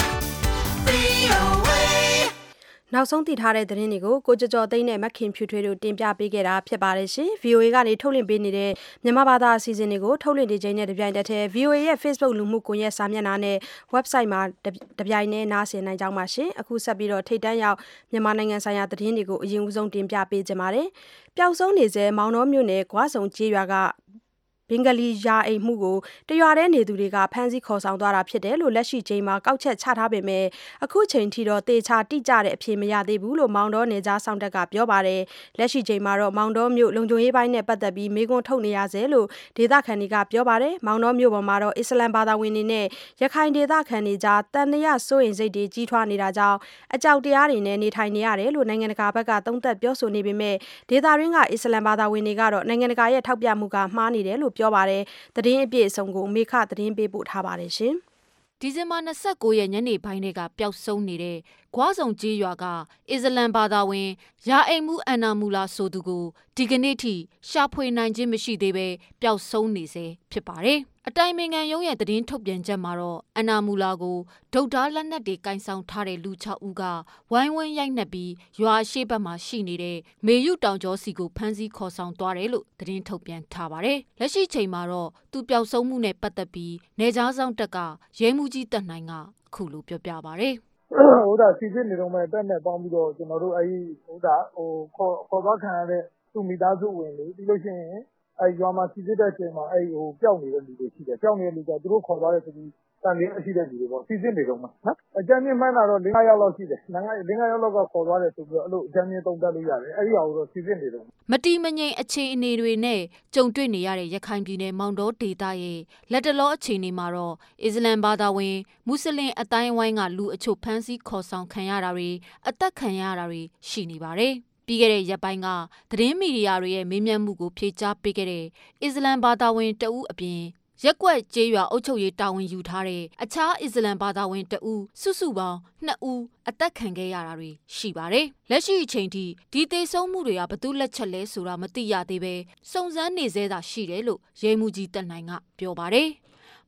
VOAနောက်ဆုံးသိထားတဲ့သတင်းတွေကိုကိုကြော်သိန်းနဲ့မခင်ဖြူထွေးတို့တင်ပြပေးခဲ့တာဖြစ်ပါတယ်ရှင် VOA ကနေထုတ်လွှင့်ပေးနေတဲ့မြန်မာဘာသာအစီအစဉ်တွေကိုထုတ်လွှင့်နေချိန်နဲ့တပြိုင်တည်း VOA ရဲ့ Facebook လူမှုကွန်ရက်စာမျက်နှာနဲ့ website မှာတပြိုင်တည်းနားဆင်နိုင်ကြပါရှင်အခုဆက်ပြီးတော့ထိတ်တန်းရောက်မြန်မာနိုင်ငံဆိုင်ရာသတင်းတွေကိုအရင်ဦးဆုံးတင်ပြပေးကြပါမယ်ပျောက်ဆုံးနေစေမောင်နှောမြို့နယ်ကွာစုံကျေးရွာကဘင်္ဂလီယာအိမ်မှုကိုတရွာတဲ့နေသူတွေကဖမ်းဆီးခေါ်ဆောင်သွားတာဖြစ်တယ်လို့လက်ရှိချိန်မှာကောက်ချက်ချထားပေမဲ့အခုချိန်ထိတော့တေချာတိကျတဲ့အဖြေမရသေးဘူးလို့မောင်တော်နေကြားဆောင်တက်ကပြောပါတယ်လက်ရှိချိန်မှာတော့မောင်တော်မြို့လုံခြုံရေးပိုင်းနဲ့ပတ်သက်ပြီးမေးခွန်းထုတ်နေရဆဲလို့ဒေသခံတွေကပြောပါတယ်မောင်တော်မြို့ပေါ်မှာတော့အစ္စလမ်ဘာသာဝင်တွေနဲ့ရခိုင်ဒေသခံတွေကြားတန်တရာစိုးရင်စိတ်တွေကြီးထွားနေတာကြောင့်အကြောက်တရားတွေနဲ့နေထိုင်နေရတယ်လို့နိုင်ငံတကာဘက်ကသုံးသပ်ပြောဆိုနေပေမဲ့ဒေသတွင်းကအစ္စလမ်ဘာသာဝင်တွေကတော့နိုင်ငံတကာရဲ့ထောက်ပြမှုကမှားနေတယ်လို့ပြောပါတယ်သတင်းအပြည့်အစုံကိုမေခသတင်းပေးပို့ထားပါတယ်ရှင်ဒီဇင်ဘာ29ရက်ညနေပိုင်းကပျောက်ဆုံးနေတဲ့ကွာစုံကျေးရွာကအစ္စလမ်ဘာသာဝင်ရာအိမ်မှုအန်နာမူလာဆိုသူကိုဒီကနေ့ထိရှာဖွေနိုင်ခြင်းမရှိသေးပဲပျောက်ဆုံးနေစေဖြစ်ပါတယ်အတိုင်ပင်ခံရုံးရဲ့သတင်းထုတ်ပြန်ချက်မှာတော့အန်နာမူလာကိုဒုတ်သားလက်နက်တွေကင်ဆောင်ထားတဲ့လူ6ဦးကဝိုင်းဝန်းရိုက်နှက်ပြီးရွာရှိဘက်မှာရှိနေတဲ့မေယုတောင်ကျောစီကိုဖမ်းဆီးခေါ်ဆောင်သွားတယ်လို့သတင်းထုတ်ပြန်ထားပါတယ်လက်ရှိချိန်မှာတော့သူပျောက်ဆုံးမှုနဲ့ပတ်သက်ပြီးနေကြားဆောင်တက်ကရဲမှုကြီးတက်နိုင်ကအခုလိုပြောပြပါတယ်စီစစ်နေတော့မဲ့တက်နဲ့ပေါင်းပြီးတော့ကျွန်တော်တို့ခေါ်သွားခံရတဲ့သူမိသားစုဝင်တွေပြီးလို့ရှိရင်ရွာမှာစီစစ်တဲ့အချိန်မှာပျောက်နေတဲ့လူတွေရှိတယ်ပျောက်နေတဲ့လူကသူတို့ခေါ်သွားတဲ့သူတန်လေးရှိတဲ့လူတွေပေါ့စီစစ်နေတော့မှာနော်အကြမ်းမြင့်မှန်းတာတော့5ယောက်လောက်ရှိတယ်5ယောက်လောက်ကခေါ်သွားတယ်ဆိုပြီးတော့အဲ့လိုအကြမ်းမြင့်သုံးသပ်လို့ရတယ်အဲ့ဒီဟာကိုတော့စီစစ်နေတော့မတီမငြိမ်အခြေအနေတွေနဲ့ကြုံတွေ့နေရတဲ့ရခိုင်ပြည်နယ်မောင်တောဒေသရဲ့လက်တလောအခြေအနေမှာတော့အစ္စလမ်ဘာသာဝင်မွတ်စလင်အတိုင်းအဝိုင်းကလူအချို့ဖမ်းဆီးခေါ်ဆောင်ခံရတာတွေအသက်ခံရတာတွေရှိနေပါတယ်ပြီးခဲ့တဲ့ရက်ပိုင်းကသတင်းမီဒီယာတွေရဲ့မေးမြန်းမှုကိုဖြေကြားပေးခဲ့တဲ့အစ္စလမ်ဘာသာဝင်တဦးအပြင်ရက်ကွက်ကျေးရွာအုပ်ချုပ်ရေးတာဝန်ယူထားတဲ့အခြားအစ္စလမ်ဘာသာဝင်တဦးစုစုပေါင်း2ဦးအသက်ခံခဲ့ရတာတွေရှိပါတယ်။လက်ရှိအချိန်ထိဒီသေဆုံးမှုတွေကဘယ်သူလက်ချက်လဲဆိုတာမသိရသေးပဲစုံစမ်းနေသေးတာရှိတယ်လို့ရဲမှုကြီးတက်နိုင်ကပြောပါတယ်။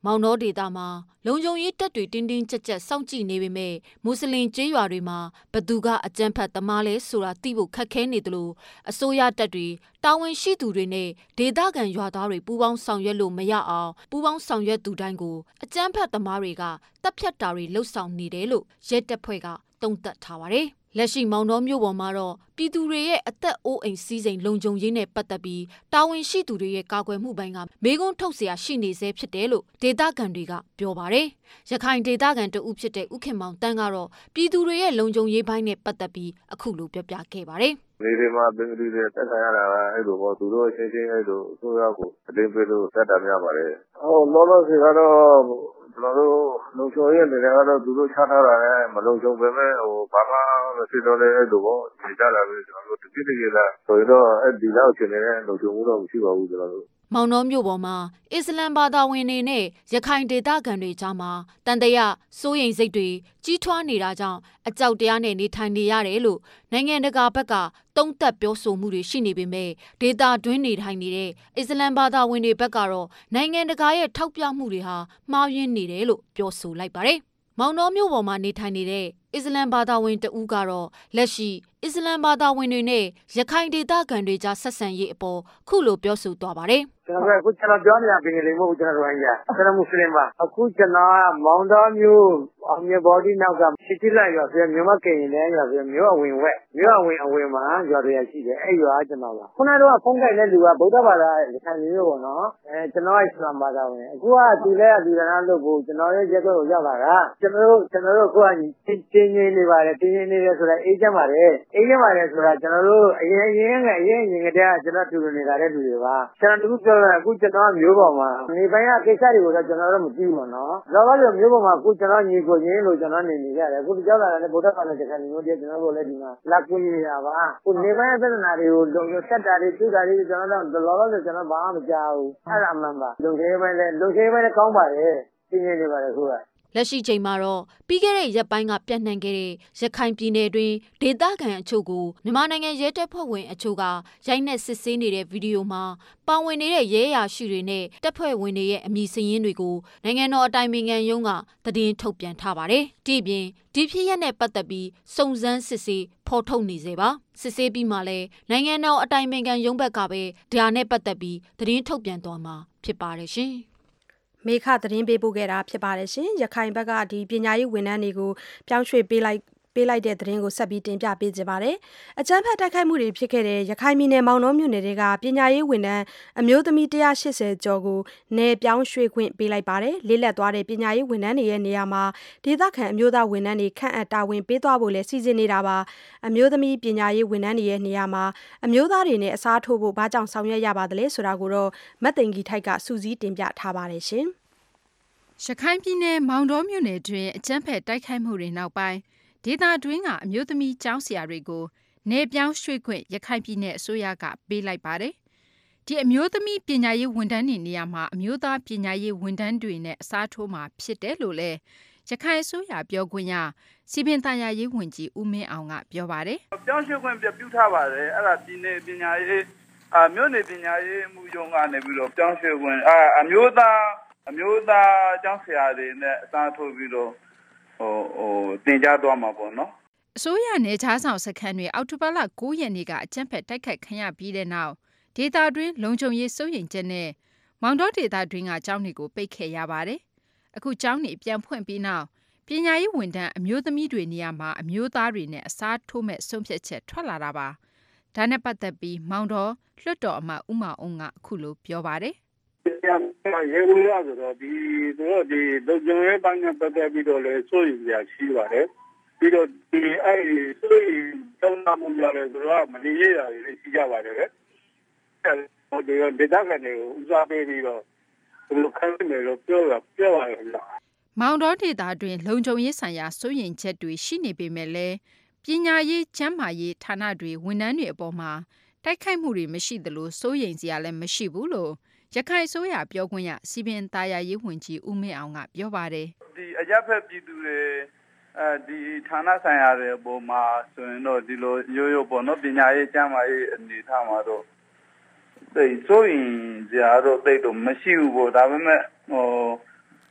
မောင်တော်ဒေသမှာလုံခြုံရေးတပ်တွေတင်းတင်းကြပ်ကြပ်စောင့်ကြည့်နေပေမဲ့မွတ်စလင်ကျေးရွာတွေမှာဘသူကအကြမ်းဖက်သမားလဲဆိုတာသိဖို့ခက်ခဲနေတယ်လို့အစိုးရတပ်တွေတာဝန်ရှိသူတွေနဲ့ဒေသခံရွာသားတွေပူးပေါင်းဆောင်ရွက်လို့မရအောင်ပူးပေါင်းဆောင်ရွက်သူတိုင်းကိုအကြမ်းဖက်သမားတွေကတပ်ဖြတ်တာတွေလှုပ်ဆောင်နေတယ်လို့ရဲတပ်ဖွဲ့ကတုံ့တက်ထားပါတယ်လက်ရှိမောင်တော်မြို့ပေါ်မှာတော့ပြည်သူတွေရဲ့အသက်အိုးအိမ်စီးစိမ်လုံခြုံရေးနဲ့ပတ်သက်ပြီးတာဝန်ရှိသူတွေရဲ့ကာကွယ်မှုပိုင်းကမေးခွန်းထုတ်เสียရှိနေစေဖြစ်တယ်လို့ဒေသခံတွေကပြောပါတယ်။ရခိုင်ဒေသခံတဦးဖြစ်တဲ့ဦးခင်မောင်တန်းကတော့ပြည်သူတွေရဲ့လုံခြုံရေးပိုင်းနဲ့ပတ်သက်ပြီးအခုလိုပြောပြခဲ့ပါတယ်။ဒီဒီမှာပြည်သူတွေတက်ခံရတာအဲ့လိုပေါ့သူတို့ချင်းချင်းအဲ့လိုအစိုးရကိုအတင်းပေးလို့တက်တာများပါတယ်။လောလောဆယ်ကတော့ကျွန်တော်တို့လုံခြုံရေးတွေကတော့သူတို့ချထားတာလည်းမလုံခြုံပေမဲ့ဘာမှမဖြစ်တော့လည်းအဲ့လိုပေါ့နေကြတာပဲကျွန်တော်တို့တတိယကဆိုတော့အဲ့ဒီလောက်ချင်းနေတဲ့လုံခြုံမှုတော့မရှိပါဘူးကျွန်တော်တို့မောင်နှောမြို့ပေါ်မှာအစ္စလမ်ဘာသာဝင်တွေနဲ့ရခိုင်ဒေသခံတွေကြားမှာတန်တရာစိုးရိမ်စိတ်တွေကြီးထွားနေတာကြောင့်အကြောက်တရားနဲ့နေထိုင်နေရတယ်လို့နိုင်ငံတကာဘက်ကတုံ့တက်ပြောဆိုမှုတွေရှိနေပေမဲ့ဒေသတွင်းနေထိုင်နေတဲ့အစ္စလမ်ဘာသာဝင်တွေဘက်ကတော့နိုင်ငံတကာရဲ့ထောက်ပြမှုတွေဟာမှားယွင်းနေတယ်လို့ပြောဆိုလိုက်ပါတယ်။မောင်နှောမြို့ပေါ်မှာနေထိုင်နေတဲ့အစ္စလမ်ဘာသာဝင်တဦးကတော့လက်ရှိအစ္စလမ်ဘာသာဝင်တွေနဲ့ရခိုင်ဒေသခံတွေကြားဆက်ဆံရေးအပေါ်ခုလိုပြောဆိုသွားပါတယ်။ကျွန်တော်ပြောနေတာပင်လေမဟုတ်ကျွန်တော်ရိုဟင်ဂျာကျွန်တော်မွတ်စလင်ပါအခုကျွန်တော်မောင်တော်မျိုးအောင်မြဘော်ဒီနောက်ကစစ်တိလိုက်ရွာဆိုမြို့မကင်ရင်လည်းရွာဆိုမြို့အဝင်ဝက်မြို့အဝင်မှာရွာတွေရှိတယ်အဲ့ရွာကျွန်တော်ပါခုနကတော့ဖုန်းကြိုက်တဲ့လူကဗုဒ္ဓဘာသာရခိုင်မျိုးပေါ့နော်ကျွန်တော်အစ္စလာမ်ဘာသာဝင်အခုကဒီလဲဒီကနာလို့ကိုကျွန်တော်ရဲ့ရက်ွက်ကိုရောက်လာတာကျွန်တော်တို့ခုကတင်းနေပါတယ်တင်းနေတယ်ဆိုတာအေးချမ်းပါတယ်ဆိုတာကျွန်တော်တို့အရင်ကတည်းကကျွန်တော်တူနေတာတဲ့လူတွေပါကျွန်တော်တို့အခုကျွန်တော်မျိုးပေါ်မှာနေပိုင်းကကိစ္စတွေကိုတော့ကျွန်တော်တို့မသိဘူးနော်။လောကမျိုးပေါ်မှာအခုကျွန်တော်ညီကိုရင်းလို့ကျွန်တော်နေရတယ်။အခုကြောက်လာတဲ့ဗုဒ္ဓဘာသာတက္ကသိုလ်မျိုးတည်းကျွန်တော်တို့လည်းဒီမှာလာကူညီရပါ။အခုနေပိုင်းပြဿနာတွေကိုဆက်တာတွေသိတာတွေကျွန်တော်တို့လောလောဆယ်ကျွန်တော်ဘာမှမကြားဘူး။အဲ့ဒါမှန်ပါ။လုံခြုံရေးပိုင်းလည်းကောင်းပါတယ်။ပြင်းနေပါတယ်ခုကလက်ရှိချိန်မှာတော့ပြီးခဲ့တဲ့ရက်ပိုင်းကပြန့်နှံ့ခဲ့တဲ့ရခိုင်ပြည်နယ်တွင်ဒေသခံအချို့ကိုမြန်မာနိုင်ငံရဲတပ်ဖွဲ့ဝင်အချို့ကရိုက်နှက်စစ်ဆေးနေတဲ့ဗီဒီယိုမှာပါဝင်နေတဲ့ရဲအရာရှိတွေနဲ့တပ်ဖွဲ့ဝင်တွေရဲ့အမည်စာရင်းတွေကိုနိုင်ငံတော်အတိုင်ပင်ခံရုံးကသတင်းထုတ်ပြန်ထားပါတယ်။ဒီပြင်ဒီဖြစ်ရပ်နဲ့ပတ်သက်ပြီးစုံစမ်းစစ်ဆေးဖော်ထုတ်နေစေပါစစ်ဆေးပြီးမှလည်းနိုင်ငံတော်အတိုင်ပင်ခံရုံးဘက်ကပဲဒါနဲ့ပတ်သက်ပြီးသတင်းထုတ်ပြန်သွားမှာဖြစ်ပါတယ်ရှင်။မေခသတင်းပေးပို့ခဲ့တာဖြစ်ပါတယ်ရှင်ရခိုင်ဘက်ကဒီပညာရေးဝန်ထမ်းတွေကိုပြောင်းရွှေ့ပေးလိုက်တဲ့သတင်းကိုဆက်ပြီးတင်ပြပေးကြပါမယ်။အကြမ်းဖက်တိုက်ခိုက်မှုတွေဖြစ်ခဲ့တဲ့ရခိုင်ပြည်နယ်မောင်နှောမြို့နယ်တွေကပညာရေးဝန်ထမ်းအမျိုးသမီး180ကျော်ကိုနယ်ပြောင်းရွှေ့ခွင့်ပေးလိုက်ပါတယ်။လေးလက်သွားတဲ့ပညာရေးဝန်ထမ်းတွေရဲ့နေရာမှာဒေသခံအမျိုးသားဝန်ထမ်းတွေခန့်အပ်တာဝန်ပေးသွားဖို့လည်းစီစဉ်နေတာပါ။အမျိုးသမီးပညာရေးဝန်ထမ်းတွေရဲ့နေရာမှာအမျိုးသားတွေနဲ့အစားထိုးဖို့ဘာကြောင့်ဆောင်ရွက်ရပါသလဲဆိုတာကိုတော့မတ်သိင်္ဂီထိုက်ကစူးစီးတင်ပြထားပါတယ်ရှင်။ရခိုင်ပြည်နယ်မောင်တောမြို့နယ်တွင်အကြမ်းဖက်တိုက်ခိုက်မှုတွေနောက်ပိုင်းဒေသတွင်းကအမျိုးသမီးကျောင်းဆရာတွေကိုနေပြောင်းရွှေ့ခွင့်ရခိုင်ပြည်နယ်အစိုးရကပေးလိုက်ပါတယ်။ဒီအမျိုးသမီးပညာရေးဝန်ထမ်းတွေနေရာမှာအမျိုးသားပညာရေးဝန်ထမ်းတွေနဲ့အစားထိုးမှာဖြစ်တယ်လို့လည်းရခိုင်အစိုးရပြောခွင့်ရစီပင်သာယာရေးဝန်ကြီးဦးမင်းအောင်ကပြောပါတယ်။ပြောင်းရွှေ့ခွင့်ပြုထားပါတယ်။အဲ့ဒါပြည်နယ်ပညာရေးမြို့နယ်ပညာရေးမှုရုံးကနေပြီးတော့ပြောင်းရွှေ့ခွင့်အမျိုးသားကျောင်းဆရာတွေနဲ့အစားထိုးပြီးတော့တင်ကြားသွားမှာပေါ့နော်အစိုးရနယ်ခြားဆောင်စခန်းတွေအောက်တိုဘာလ9ရက်နေ့ကအကြမ်းဖက်တိုက်ခိုက်ခံရပြီးတဲ့နောက်ဒေသတွင်းလုံခြုံရေးစိုးရိမ်ချက်နဲ့မောင်တောဒေသတွင်းကကျောင်းတွေကိုပိတ်ခဲ့ရပါတယ်အခုကျောင်းတွေပြန်ဖွင့်ပြီးနောက်ပညာရေးဝန်ထမ်းအမျိုးသမီးတွေနေရာမှာအမျိုးသားတွေနဲ့အစားထိုးမဲ့ဆုံးဖြတ်ချက်ထွက်လာတာပါဒါနဲ့ပတ်သက်ပြီးမောင်တောလွှတ်တော်အမတ်ဦးမောင်အောင်ကအခုလိုပြောပါတယ်ရေဝင်ရဆိုတော့ဒီလုံခြုံရေးပိုင်းနဲ့ပတ်သက်ပြီးတော့လည်းစိုးရိမ်ကြရှိပါတယ်ပြီးတော့ဒီအဲ့စိုးရိမ်တောင်းတမှုရတယ်ဆိုတော့မနေရတာတွေရှိကြပါတယ်လေဒီဒေသခံတွေကိုဦးစားပေးပြီးတော့ဘယ်လိုခံနေလို့ပြောရတယ်လားမောင်တော်ဒေသတွင်လုံခြုံရေးဆိုင်ရာစိုးရိမ်ချက်တွေရှိနေပေမဲ့လည်းပညာရေးကျန်းမာရေးဌာနတွေဝန်ထမ်းတွေအပေါ်မှာတိုက်ခိုက်မှုတွေမရှိသလိုစိုးရိမ်စရာလည်းမရှိဘူးလို့ရခိုင်ဆိုရပြောခွင့်ရစီပင်သားရရေးဝန်ကြီးဦးမင်းအောင်ကပြောပါတယ်ဒီအရပ်ဖက်ပြည်သူတွေဒီဌာနဆိုင်ရာတွေအပေါ်မှာဆိုရင်တော့ဒီလိုရိုးပေါ့နော်ပညာရေးကျန်းမာရေးအနေထားမှာတော့သိစိုးရင်စရာတော့သိတော့မရှိဘူးပေါ့ဒါပေမဲ့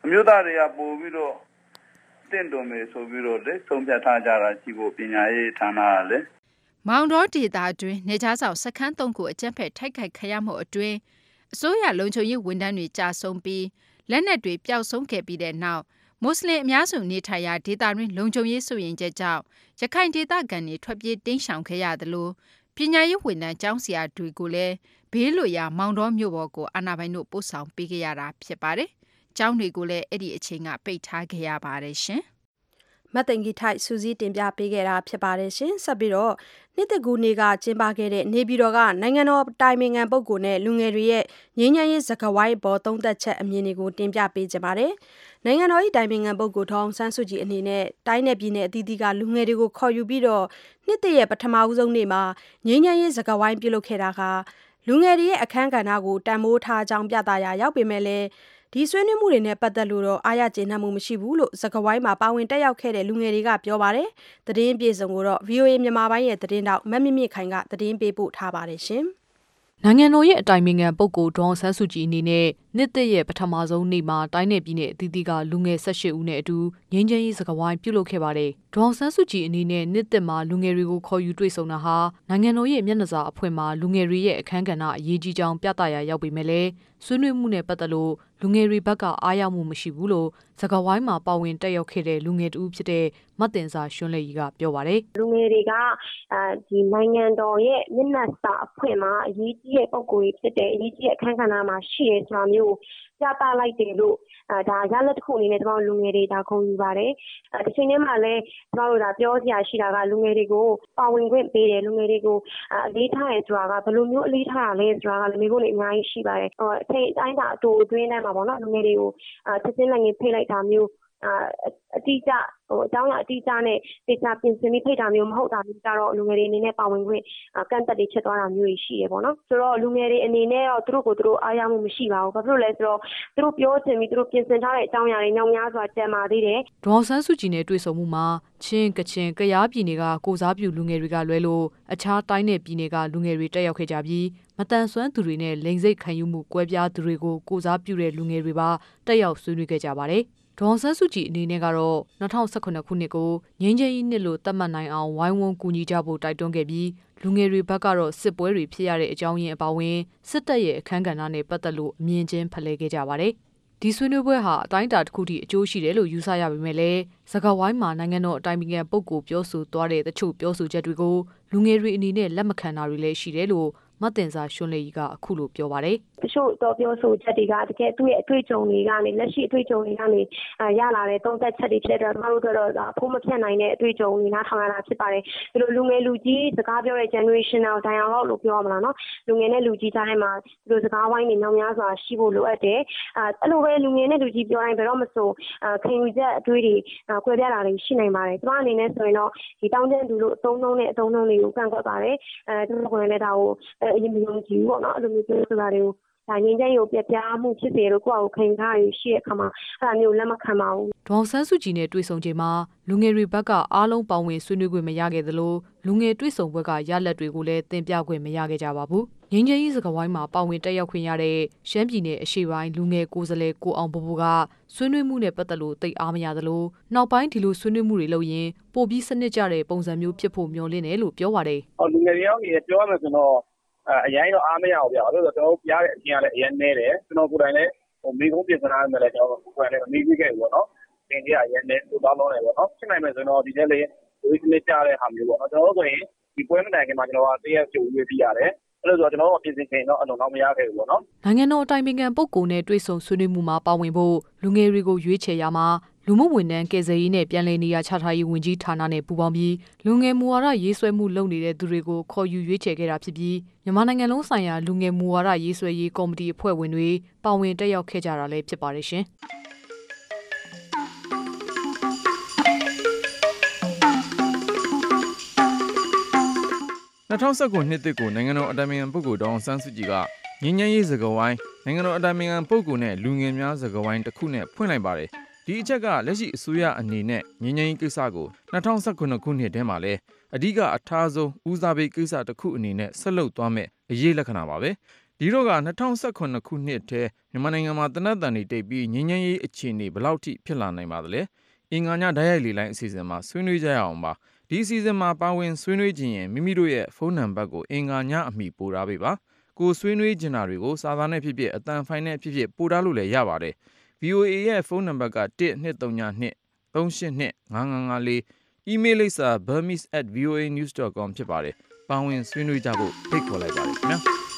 အမျိုးသားတွေကပို့ပြီးတော့တင့်တော်မယ်ဆိုပြီးတော့လေဆုံးဖြတ်ထားကြတာရှိဖို့ပညာရေးဌာနကလေမောင်တော်ဒေသအတွင်းနေကြားဆောင်စခန်း3ခုအကြမ်းဖက်ထိုက်ခိုက်ခရမှုအတွင်းအစိုးရလုံခြုံရေးဝန်ထမ်းတွေကြာဆုံးပြီးလက်နက်တွေပျောက်ဆုံးခဲ့ပြီးတဲ့နောက်မွတ်စလင်အများစုနေထိုင်ရာဒေသတွင်းလုံခြုံရေးစိုးရိမ်ချက်ကြောင့်ရခိုင်ဒေသခံတွေထွက်ပြေးတိမ်းရှောင်ခဲ့ရသလိုပညာရေးဝန်ထမ်းကျောင်းဆရာတွေကိုလည်းဘေးလွတ်ရာမောင်တော်မြို့ပေါ်ကိုအာဏာပိုင်တို့ပို့ဆောင်ပေးခဲ့ရတာဖြစ်ပါတယ်။ကျောင်းတွေကိုလည်းအဲ့ဒီအချိန်ကပိတ်ထားခဲ့ရပါတယ်ရှင်။မတ်တင်ကြီးထိုက်စူးစီးတင်ပြပေးခဲ့တာဖြစ်ပါတယ်ရှင်။ဆက်ပြီးတော့နှစ်တကူနေကကျင်းပခဲ့တဲ့နေပြည်တော်ကနိုင်ငံတော်တိုင်ပင်ခံပုဂ္ဂိုလ်နဲ့လူငယ်တွေရဲ့ငြိမ်းချမ်းရေးစကားဝိုင်းပေါ်သုံးသက်ချက်အမြင်တွေကိုတင်ပြပေးကြပါတယ်။နိုင်ငံတော်၏တိုင်ပင်ခံပုဂ္ဂိုလ်ဒေါ်အောင်ဆန်းစုကြည်အနေနဲ့တိုင်းနယ်ပြည်နယ်အသီးသီးကလူငယ်တွေကိုခေါ်ယူပြီးတော့နှစ်တရဲ့ပထမဦးဆုံးနေ့မှာငြိမ်းချမ်းရေးစကားဝိုင်းပြုလုပ်ခဲ့တာကလူငယ်တွေရဲ့အခမ်းကဏ္ဍကိုတန်ဖိုးထားကြောင်းပြသရာရောက်ပေမဲ့လည်းဒီဆွေးနွေးမှုတွေနဲ့ပတ်သက်လို့တော့အားရကျေနပ်မှုမရှိဘူးလို့စကားဝိုင်းမှာပါဝင်တက်ရောက်ခဲ့တဲ့လူငယ်တွေကပြောပါတယ်။သတင်းပြေဆုံးကိုတော့ VOA မြန်မာပိုင်းရဲ့သတင်းတောက်မမြင့်မြင့်ခိုင်ကသတင်းပေးပို့ထားပါတယ်ရှင်။နိုင်ငံတော်ရဲ့အတိုင်ပင်ခံပုဂ္ဂိုလ်ဒေါ်အောင်ဆန်းစုကြည်အနေနဲ့နှစ်သက်ရဲ့ပထမဆုံးနေ့မှာတိုင်းနယ်ပြည်နယ်အသီးသီးကလူငယ်18ဦးနဲ့အတူငြိမ်းချမ်းရေးစကားဝိုင်းပြုလုပ်ခဲ့ပါတယ်။ဒေါ်အောင်ဆန်းစုကြည်အနေနဲ့နှစ်သက်မှာလူငယ်တွေကိုခေါ်ယူတွေ့ဆုံတာဟာနိုင်ငံတော်ရဲ့မျက်နှာစာအဖွင့်မှာလူငယ်တွေရဲ့အခမ်းကဏ္ဍအရေးကြီးကြောင်းပြသရာရောက်ပေမဲ့လည်းဆွေးနွေးမှုနဲ့ပတ်သက်လို့လူငယ်တွေဘက်ကအားရမှုမရှိဘူးလို့စကားဝိုင်းမှာပါဝင်တက်ရောက်ခဲ့တဲ့လူငယ်တူဖြစ်တဲ့မတင်စာရွှွန်းလက်ကြီးကပြောပါတယ်။လူငယ်တွေကဒီနိုင်ငံတော်ရဲ့မျက်နှာစာအဖွင့်မှာအရေးကြီးတဲ့ပုံကိုယ်ဖြစ်တဲ့အရေးကြီးတဲ့အခမ်းကဏ္ဍမှာရှိရဲဆိုတာမျိုးပြသလိုက်တယ်လို့ဒါရလက်တစ်ခုအနေနဲ့ကျွန်တော်လူငယ်တွေဒါခုံယူပါတယ်။တစ်ချိန်တည်းမှာလည်းကျွန်တော်တို့ဒါပြောစရာရှိတာကလူငယ်တွေကိုပါဝင်ခွင့်ပေးတယ်လူငယ်တွေကိုအလေးထားရဲဆိုတာကဘယ်လိုမျိုးအလေးထားရလဲဆိုတာကလည်းမိဖို့လည်းအများကြီးရှိပါတယ်။အချိန်တိုင်းတာအတူအတွင်းထဲမှာပေါ့နော်လူငယ်တွေကိုချက်ချင်းလည်းငင်ဖိတ်လိုက်တာမျိုးအတိအကျအကြောင်းအတိအကျနဲ့ဒေတာပြင်ဆင်ပြီးဖိတ်တာမျိုးမဟုတ်တာမျိုးကြတော့လူငယ်တွေအနေနဲ့ပါဝင်ခွင့်ကန့်သက်တွေဖြစ်သွားတာမျိုးရှိရပေါ့နော်ဆိုတော့လူငယ်တွေအနေနဲ့တော့သူတို့ကိုသူတို့အားရမှုမရှိပါဘူးဘာဖြစ်လို့လဲဆိုတော့သူတို့ပြောချင်ပြီးသူတို့ပြင်ဆင်ထားတဲ့အကြောင်းအရာတွေညောင်များစွာကြံပါသေးတယ်ဒေါ်အောင်ဆန်းစုကြည်နဲ့တွေ့ဆုံမှုမှာချင်းကချင်ကယားပြည်နယ်ကကိုစားပြုလူငယ်တွေကလွဲလို့အခြားတိုင်းနယ်ပြည်နယ်ကလူငယ်တွေတက်ရောက်ခဲ့ကြပြီးမတန်ဆွမ်းသူတွေနဲ့လိန်စိတ်ခံယူမှုကွဲပြားသူတွေကိုကိုစားပြုတဲ့လူငယ်တွေပါတက်ရောက်ဆွေးနွေးခဲ့ကြပါတယ်ဒေါ်အောင်ဆန်းစုကြည်အနေနဲ့ကတော့2018ခုနှစ်ကိုငြိမ်းချမ်းရေးနှစ်လို့သတ်မှတ်နိုင်အောင်ဝိုင်းဝန်းကူညီကြဖို့တိုက်တွန်းခဲ့ပြီးလူငယ်တွေဘက်ကတော့စစ်ပွဲတွေဖြစ်ရတဲ့အကြောင်းရင်းအပါအဝင်စစ်တပ်ရဲ့အခမ်းကဏ္ဍနဲ့ပတ်သက်လို့အမြင်ချင်းဖလှယ်ခဲ့ကြပါတယ်။ဒီဆွေးနွေးပွဲဟာအတိုင်းအတာတစ်ခုထိအကျိုးရှိတယ်လို့ယူဆရပေမဲ့လည်းစကားဝိုင်းမှာနိုင်ငံတော်အတိုင်ပင်ခံပုဂ္ဂိုလ်ပြောဆိုသွားတဲ့တချို့ပြောဆိုချက်တွေကိုလူငယ်တွေအနေနဲ့လက်မခံတာတွေလည်းရှိတယ်လို့မတင်စာရွှွန်းလေးကြီးကအခုလိုပြောပါတယ်တချို့တော့ပြောဆိုချက်တွေကတကယ်သူ့ရဲ့အတွေ့အကြုံတွေကနေလက်ရှိအတွေ့အကြုံတွေကနေရလာတဲ့သုံးသက်ချက်တွေဖြစ်တဲ့တော့ကျွန်တော်တို့တော့ဖိုးမဖြတ်နိုင်တဲ့အတွေ့အကြုံတွေနားထောင်ရတာဖြစ်ပါတယ်ဒီလိုလူငယ်လူကြီးစကားပြောတဲ့ generational dialogue လို့ပြောရမလားနော်လူငယ်နဲ့လူကြီးကြားထဲမှာဒီလိုစကားဝိုင်းတွေညောင်များစွာရှိဖို့လိုအပ်တယ်အဲ့လိုပဲလူငယ်နဲ့လူကြီးပြောတိုင်းဘယ်တော့မဆိုခင်ယူချက်အတွေ့တွေကွဲပြားတာတွေရှိနိုင်ပါတယ်ကျွန်မအနေနဲ့ဆိုရင်တော့ဒီတောင်းတလူလို့အသုံးနှုန်းတဲ့အသုံးနှုန်းတွေကိုကန့်ကွက်ပါတယ်သူတို့ကလည်းဒါကိုအရင်မယုံကြည်ဘူးပေါ့နော်အဲ့လိုမျိုးပြောဆိုတာတွေကိုဒါငင်းချမ်းရုပ်ပြပြမှုဖြစ်စေလို့ကိုယ့်အကိုခင်ကားရရှိတဲ့အခါမှာအဲ့ဒါမျိုးလက်မခံပါဘူးဒေါ်ဆန်းစုကြည်နဲ့တွေ့ဆုံချိန်မှာလူငယ်တွေဘက်ကအားလုံးပါဝင်ဆွေးနွေးခွင့်မရခဲ့သလိုလူငယ်တွေ့ဆုံဘက်ကရလဒ်တွေကိုလည်းတင်ပြခွင့်မရခဲ့ကြပါဘူးငင်းချမ်းရေးစကားဝိုင်းမှာပါဝင်တက်ရောက်ခွင့်ရတဲ့ရှမ်းပြည်နယ်အရှေ့ပိုင်းလူငယ်ကိုယ်စားလှယ်ကိုအောင်ဘိုကဆွေးနွေးမှုနဲ့ပတ်သက်လို့သိအားမရသလိုနောက်ပိုင်းဒီလိုဆွေးနွေးမှုတွေလုပ်ရင်ပိုပြီးစနစ်ကျတဲ့ပုံစံမျိုးဖြစ်ဖို့မျှော်လင့်တယ်လို့ပြောပါတယ်လူငယ်တွေရောနေပြောရမယ်ဆိုတော့အရင်တော့အားမရဘူးဗျာအဲ့တော့ကျွန်တော်ပြရတဲ့အချင်းကလည်းအရင်နေတယ်ကျွန်တော်ကိုယ်တိုင်လည်းမိကုန်းပြင်ဆင်ထားတယ်လည်းကျွန်တော်ကိုယ်တိုင်လည်းမေးပြီးခဲ့ပြီပေါ့နော်သင်ကြီးအရင်နေသူ့သားလုံးတယ်ပေါ့နော်ဖြစ်နိုင်မယ်ဆိုတော့ဒီနေ့လေးဝိစနစ်ကြတဲ့ဟာမျိုးပေါ့နော်ကျွန်တော်ဆိုရင်ဒီပွဲမတိုင်ခင်မှာကျွန်တော်ကတရက်ကြိုပြီးပြရတယ်အဲ့လိုဆိုတော့ကျွန်တော်ပြင်ဆင်ခင်တော့အလုံးတော့မရခဲ့ဘူးပေါ့နော်နိုင်ငံတော်အတိုင်ပင်ခံပုဂ္ဂိုလ်နဲ့တွေ့ဆုံဆွေးနွေးမှုမှာပါဝင်ဖို့လူငယ်တွေကိုရွေးချယ်ရမှာလူမှုဝန်ထမ်းကယ်ဆယ်ရေးနဲ့ပြည်내နေရာချထားရေးဝန်ကြီးဌာနနဲ့ပူးပေါင်းပြီးလူငယ်မူဝါဒရေးဆွဲမှုလုပ်နေတဲ့သူတွေကိုခေါ်ယူရွေးချယ်ခဲ့တာဖြစ်ပြီးမြန်မာနိုင်ငံလုံးဆိုင်ရာလူငယ်မူဝါဒရေးဆွဲရေးကော်မတီအဖွဲ့ဝင်တွေပါဝင်တက်ရောက်ခဲ့ကြတာလည်းဖြစ်ပါတယ်ရှင် 2019နှစ်သစ်ကိုနိုင်ငံတော်အတိုင်ပင်ခံပုဂ္ဂိုလ်ဒေါ်အောင်ဆန်းစုကြည်ကငြိမ်းချမ်းရေးစကားဝိုင်းနိုင်ငံတော်အတိုင်ပင်ခံပုဂ္ဂိုလ်နဲ့လူငယ်များစကားဝိုင်းတစ်ခုနဲ့ဖွင့်လိုက်ပါတယ်ဒီအချက်ကလက်ရှိအစိုးရအနေနဲ့ငြိမ်းချမ်းရေးကိစ္စကို2019ခုနှစ်ထဲမှာလဲအဓိကအထားဆုံးဦးစားပေးကိစ္စတစ်ခုအနေနဲ့ဆက်လုပ်သွားမယ်အရေးလက္ခဏာပါပဲဒီဒီတော့က2019ခုနှစ်ထဲမြန်မာနိုင်ငံမှာတနက်တန်တွေတိတ်ပြီးငြိမ်းချမ်းရေးအခြေအနေဘယ်လောက်ထိဖြစ်လာနိုင်ပါသလဲအင်္ဂါညဓာတ်ရိုက်လေလိုင်းအစီအစဉ်မှာဆွေးနွေးကြရအောင်ပါဒီအစီအစဉ်မှာပါဝင်ဆွေးနွေးခြင်းရင်မိမိတို့ရဲ့ဖုန်းနံပါတ်ကိုအင်္ဂါညအမိပို့ထားပေးပါကိုဆွေးနွေးခြင်းတာတွေကိုစာသားနဲ့ဖြစ်ဖြစ်အတန်ဖိုင်နဲ့ဖြစ်ဖြစ်ပို့ထားလို့လည်းရပါတယ် VOA ရဲ့ဖုန်းနံပါတ်က123255554 email လိပ်စာ burmese@voanews.com ဖြစ်ပါတယ်ပါဝင်ဆွေးနွေးကြဖို့ဖိတ်ခေါ်လိုက်ပါတယ်ခင်ဗျာ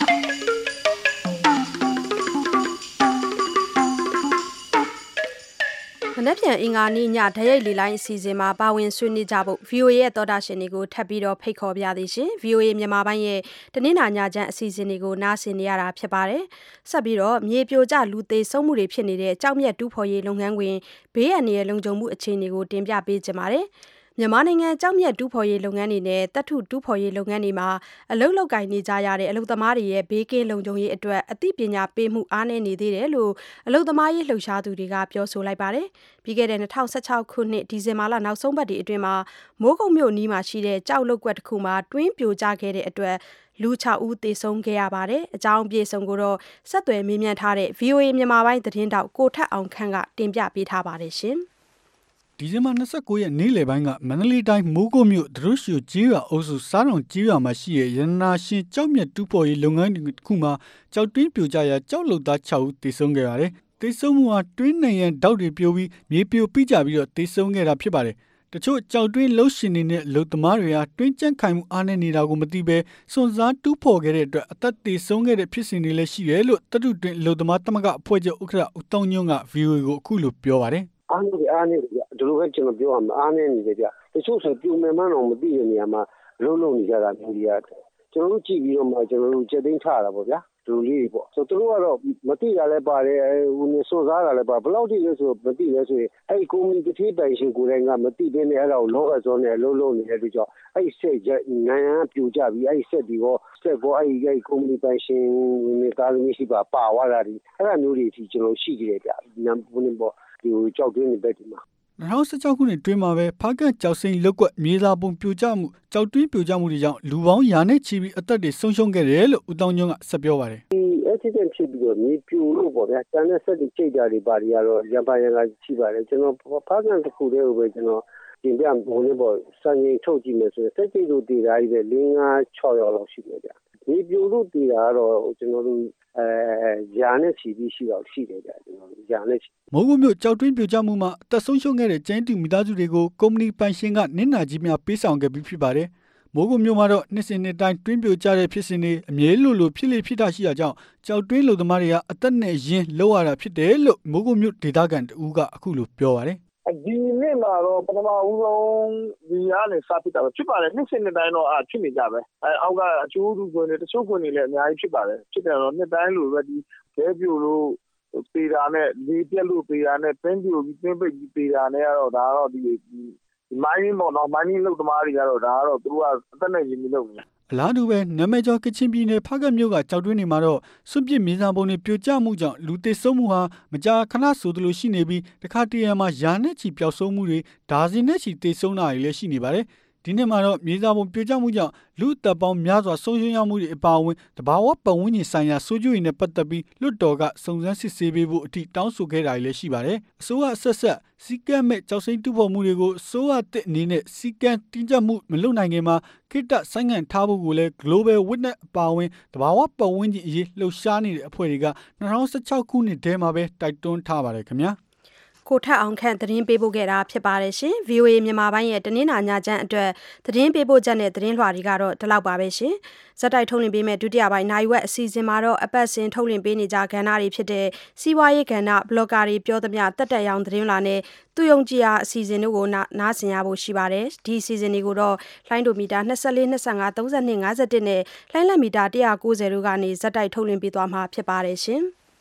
မနက်ဖြန်အင်္ဂါနေ့ညဓာတ်ရိုက်လေလိုင်းအစီအစဉ်မှာပါဝင်ဆွေးနွေးကြဖို့ VOA ရဲ့သောတာရှင်တွေကိုထပ်ပြီးတော့ဖိတ်ခေါ်ပြသည်ရှင် VOA မြန်မာပိုင်းရဲ့တနင်္လာညချမ်းအစီအစဉ်တွေကိုနားဆင်နေရတာဖြစ်ပါတယ်ဆက်ပြီးတော့မြေပြိုကျလူသေးဆုံးမှုတွေဖြစ်နေတဲ့ကြောက်မြတ်တူးဖော်ရေးလုပ်ငန်းခွင်ဘေးအန္တရာယ်လုံခြုံမှုအခြေအနေကိုတင်ပြပေးကြပါမယ်မြန်မာနိုင်ငံကြောက်မြတ်တူးဖော်ရေးလုပ်ငန်းတွေနဲ့တပ်ထုတူးဖော်ရေးလုပ်ငန်းတွေမှာအလုပ်လုပ်ကိုင်နေကြရတဲ့အလုပ်သမားတွေရဲ့ဘေးကင်းလုံခြုံရေးအတွက်အသိပညာပေးမှုအားနည်းနေသေးတယ်လို့အလုပ်သမားရေးလှုပ်ရှားသူတွေကပြောဆိုလိုက်ပါတယ်။ပြီးခဲ့တဲ့2016ခုနှစ်ဒီဇင်ဘာလနောက်ဆုံးပတ်အတွင်းမှာမိုးကုတ်မြို့နီးမှာရှိတဲ့ကြောက်လုတ်ကွက်တစ်ခုမှာတွင်းပြိုကျခဲ့တဲ့အတွက်လူ6ဦးသေဆုံးခဲ့ရပါတယ်။အကြောင်းပြေဆုံးကိုတော့ဆက်သွယ်မေးမြန်းထားတဲ့ VOA မြန်မာပိုင်းသတင်းတောက်ကိုထက်အောင်ခန့်ကတင်ပြပေးထားပါတယ်ရှင်။ဒီဇင်ဘာ29ရက်နေ့လယ်ပိုင်းကမန္တလေးတိုင်းမိုးကုတ်မြို့ဒရုရှူကျေးရွာအုပ်စုစားတောင်ကျေးရွာမှာရှိတဲ့ရတနာရှင်ကြောက်မြတ်တူးဖော်ရေးလုပ်ငန်းတစ်ခုမှာကြောက်တွင်းပြိုကျရာကြောက်လုတ်သား6ဦးသေဆုံးခဲ့ပါတယ်။သေဆုံးမှုဟာတွင်းနိုင်ရန်ဓာတ်တွေပြိုပြီးမြေပြိုပိကြပြီးတော့သေဆုံးခဲ့တာဖြစ်ပါတယ်။တချို့ကြောက်တွင်းလှုပ်ရှင်နေတဲ့လူသမားတွေဟာတွင်းကြန့်ခိုင်မှုအားနည်းနေတာကိုမသိဘဲစွန့်စားတူးဖော်ခဲ့တဲ့အတွက်အသက်သေဆုံးခဲ့တဲ့ဖြစ်စဉ်တွေလည်းရှိတယ်လို့တတုတွင်းလူသမားတမကအဖွဲ့ချုပ်ဥက္ကဋ္ဌဦးတောင်းညွန့်က VOA ကိုအခုလိုပြောပါတယ်အားနေဗျဒီလိုပဲကျွန်တော်ပြောရမှာအားနေနေတယ်ဗျတချို့ဆိုပြုံမယ်မှန်းတော့မသိတဲ့နေရာမှာလုံးလုံးနေကြတာမျိုးကြီးရတယ်ကျွန်တော်တို့ကြည့်ပြီးတော့မှကျွန်တော်တို့ချက်သိမ်းထားတာပေါ့ဗျာဒီလိုလေးပေါ့ဆိုတော့တို့ကတော့မသိတာလည်းပါတယ်ဟိုနေစွန့်စားတာလည်းပါဘယ်လောက်ထိလဲဆိုမသိလဲဆိုရင်အဲ့ဒီကုမ္ပဏီတစ်ထိပိုင်ရှင်ကိုယ်တိုင်ကမသိဘဲနဲ့အဲ့ဒါကိုလောကစောနဲ့လုံးလုံးနေတဲ့လူကြောင့်အဲ့ဒီဆက်နိုင်ရန်ပြူကြပြီးအဲ့ဒီဆက်ဒီကိုဆက်ပေါ်အဲ့ဒီကုမ္ပဏီပိုင်ရှင်နေသားသမီးရှိပါသွားတာဒီအဲ့ဒါမျိုးတွေအထိကျွန်တော်ရှိကြတယ်ဗျနံပါတ်ပေါ်ဒီကြောက်တွင်းနေပဲဒီမှာ 2016ခုနှစ်တွင်မှာပဲဖားကန့်ကြောက်စိန်လုတ်ကွက်မြေစာပုံပြိုကျမှုကြောက်တွင်းပြိုကျမှုတွေကြောင့်လူပေါင်းရာနဲ့ချီပြီးအသက်တွေဆုံးရှုံးခဲ့တယ်လို့ဦးတောင်းညွန့်ကဆက်ပြောပါတယ်ဒီ accident ဖြစ်ပြီးတော့မြေပြိုလို့ပေါ့ဗျာတန်းတဲ့ဆက်တွေချိတ်တာတွေပါတွေကတော့ရံပါရံကရှိပါတယ်ကျွန်တော်ဖားကန့်တစ်ခုတည်းကိုပဲကျွန်တော်တင်ပြဘုံလေးပေါ့စံချိန်ထုတ်ကြည့်မယ်ဆိုရင်တက်ကြည့်လို့တည်တာကြီးပဲ5-6ရောက်လောက်ရှိတယ်ဗျမြေပြိုလို့တည်တာကတော့ကျွန်တော်တို့ရာနဲ့ချီပြီးရှိတော့ရှိတယ်ဗျကျွန်တော်ရာနဲ့ချီမိုးကုတ်မြို့ကြောက်တွင်းပြိုကျမှုမှာအသက်ဆုံးရှုံးခဲ့တဲ့ကျန်းတူမိသားစုတွေကိုကုမ္ပဏီပိုင်ရှင်ကနစ်နာကြီးများပေးဆောင်ခဲ့ပြီးဖြစ်ပါတယ်မိုးကုတ်မြို့မှာတော့နှစ်စဉ်နှစ်တိုင်းတွင်းပြိုကျတဲ့ဖြစ်စဉ်တွေအမြဲလိုဖြစ်လေဖြစ်တာရှိတာကြောင့်ကြောက်တွင်းလူသမားတွေကအသက်နဲ့ရင်းလောက်ရတာဖြစ်တယ်လို့မိုးကုတ်မြို့ဒေသခံတဦးကအခုလိုပြောပါတယ်ဒီနေ့မှာတော့ပထမဦးဆုံးဒီကနေစဖြစ်တာပဲဖြစ်ပါတယ်နှစ်စဉ်နှစ်တိုင်းတော့ဖြစ်နေကြပဲအောက်ကအချိုးသူခွင်တွေတချို့ခွင်တွေလည်းအများကြီးဖြစ်ပါတယ်ဖြစ်တယ်တော့နှစ်တိုင်းလိုပဲဒီဒဲပြိုလို့ပေတာနဲ့လေးပြက်လို့ပေတာနဲ့ပင်းပြိုပြီးပင်းပိတ်ပြီးပေတာနဲ့ကတော့ဒါကတော့ဒီမိုင်းပေါ့နော်မိုင်းလုတ်သမားတွေကတော့ဒါကတော့သူတို့ကအသက်နဲ့ရင်းပြီးလုပ်နေတာအလားတူပဲနာမည်ကျော်ကချင်ပြည်နယ်ဖားကတ်မြို့ကကြောက်တွင်းတွေမှာတော့စွန့်ပစ်မြေစာပုံတွေပြိုကျမှုကြောင့်လူသေဆုံးမှုဟာမကြာခဏဆိုသလိုရှိနေပြီးတခါတရံမှာရာနဲ့ချီပျောက်ဆုံးမှုတွေဒါဇင်နဲ့ချီသေဆုံးတာတွေလည်းရှိနေပါတယ်ဒီနေ့မှာတော့မြေစာပုံပြိုကျမှုကြောင့်လူအသက်ပေါင်းများစွာဆုံးရှုံးရမှုတွေအပါအဝင်တဘာဝပတ်ဝန်းကျင်ဆိုင်ရာဆိုးကျိုးတွေနဲ့ပတ်သက်ပြီးလွတ်တော်ကစုံစမ်းစစ်ဆေးပေးဖို့အထိတောင်းဆိုခဲ့တာတွေလည်းရှိပါတယ်အစိုးရဆက်စီကံမဲ့ကြောက်စိမ့်တူဖို့မှုတွေကိုအစိုးရတစ်အနေနဲ့စီကံတင်းကျပ်မှုမလုပ်နိုင်ခင်မှာခိတ္တဆိုင်ငံ့ထားဖို့ကိုလည်း Global Witness အပါအဝင်တဘာဝပတ်ဝန်းကျင်အရေးလှုပ်ရှားနေတဲ့အဖွဲ့တွေက2016ခုနှစ်ထဲမှာပဲတိုက်တွန်းထားပါတယ်ခင်ဗျာကိုထက်အောင်ခန့်သတင်းပေးပို့ခဲ့တာဖြစ်ပါတယ်ရှင် VOA မြန်မာပိုင်းရဲ့တနင်္လာညချမ်းအတွက်သတင်းပေးပို့ချက်နဲ့သတင်းလွှာတွေကတော့ဒီလောက်ပါပဲရှင်ဇက်တိုက်ထုတ်လွှင့်ပေးမဲ့ဒုတိယပိုင်းနိုင်ဝက်အစီအစဉ်မှာတော့အပတ်စဉ်ထုတ်လွှင့်ပေးနေကြကဏ္ဍတွေဖြစ်တဲ့စီးပွားရေးကဏ္ဍဘလော့ဂါတွေပြောသမျှတက်တက်ရောင်သတင်းလွှာနဲ့သူယုံကြည်ရာအစီအစဉ်တို့ကိုနားဆင်ရဖို့ရှိပါတယ်ဒီအစီအစဉ်တွေကိုတော့လိုင်းဒိုမီတာ24 25 32 51နဲ့လိုင်းလက်မီတာ190တို့ကနေဇက်တိုက်ထုတ်လွှင့်ပေးသွားမှာဖြစ်ပါတယ်ရှင်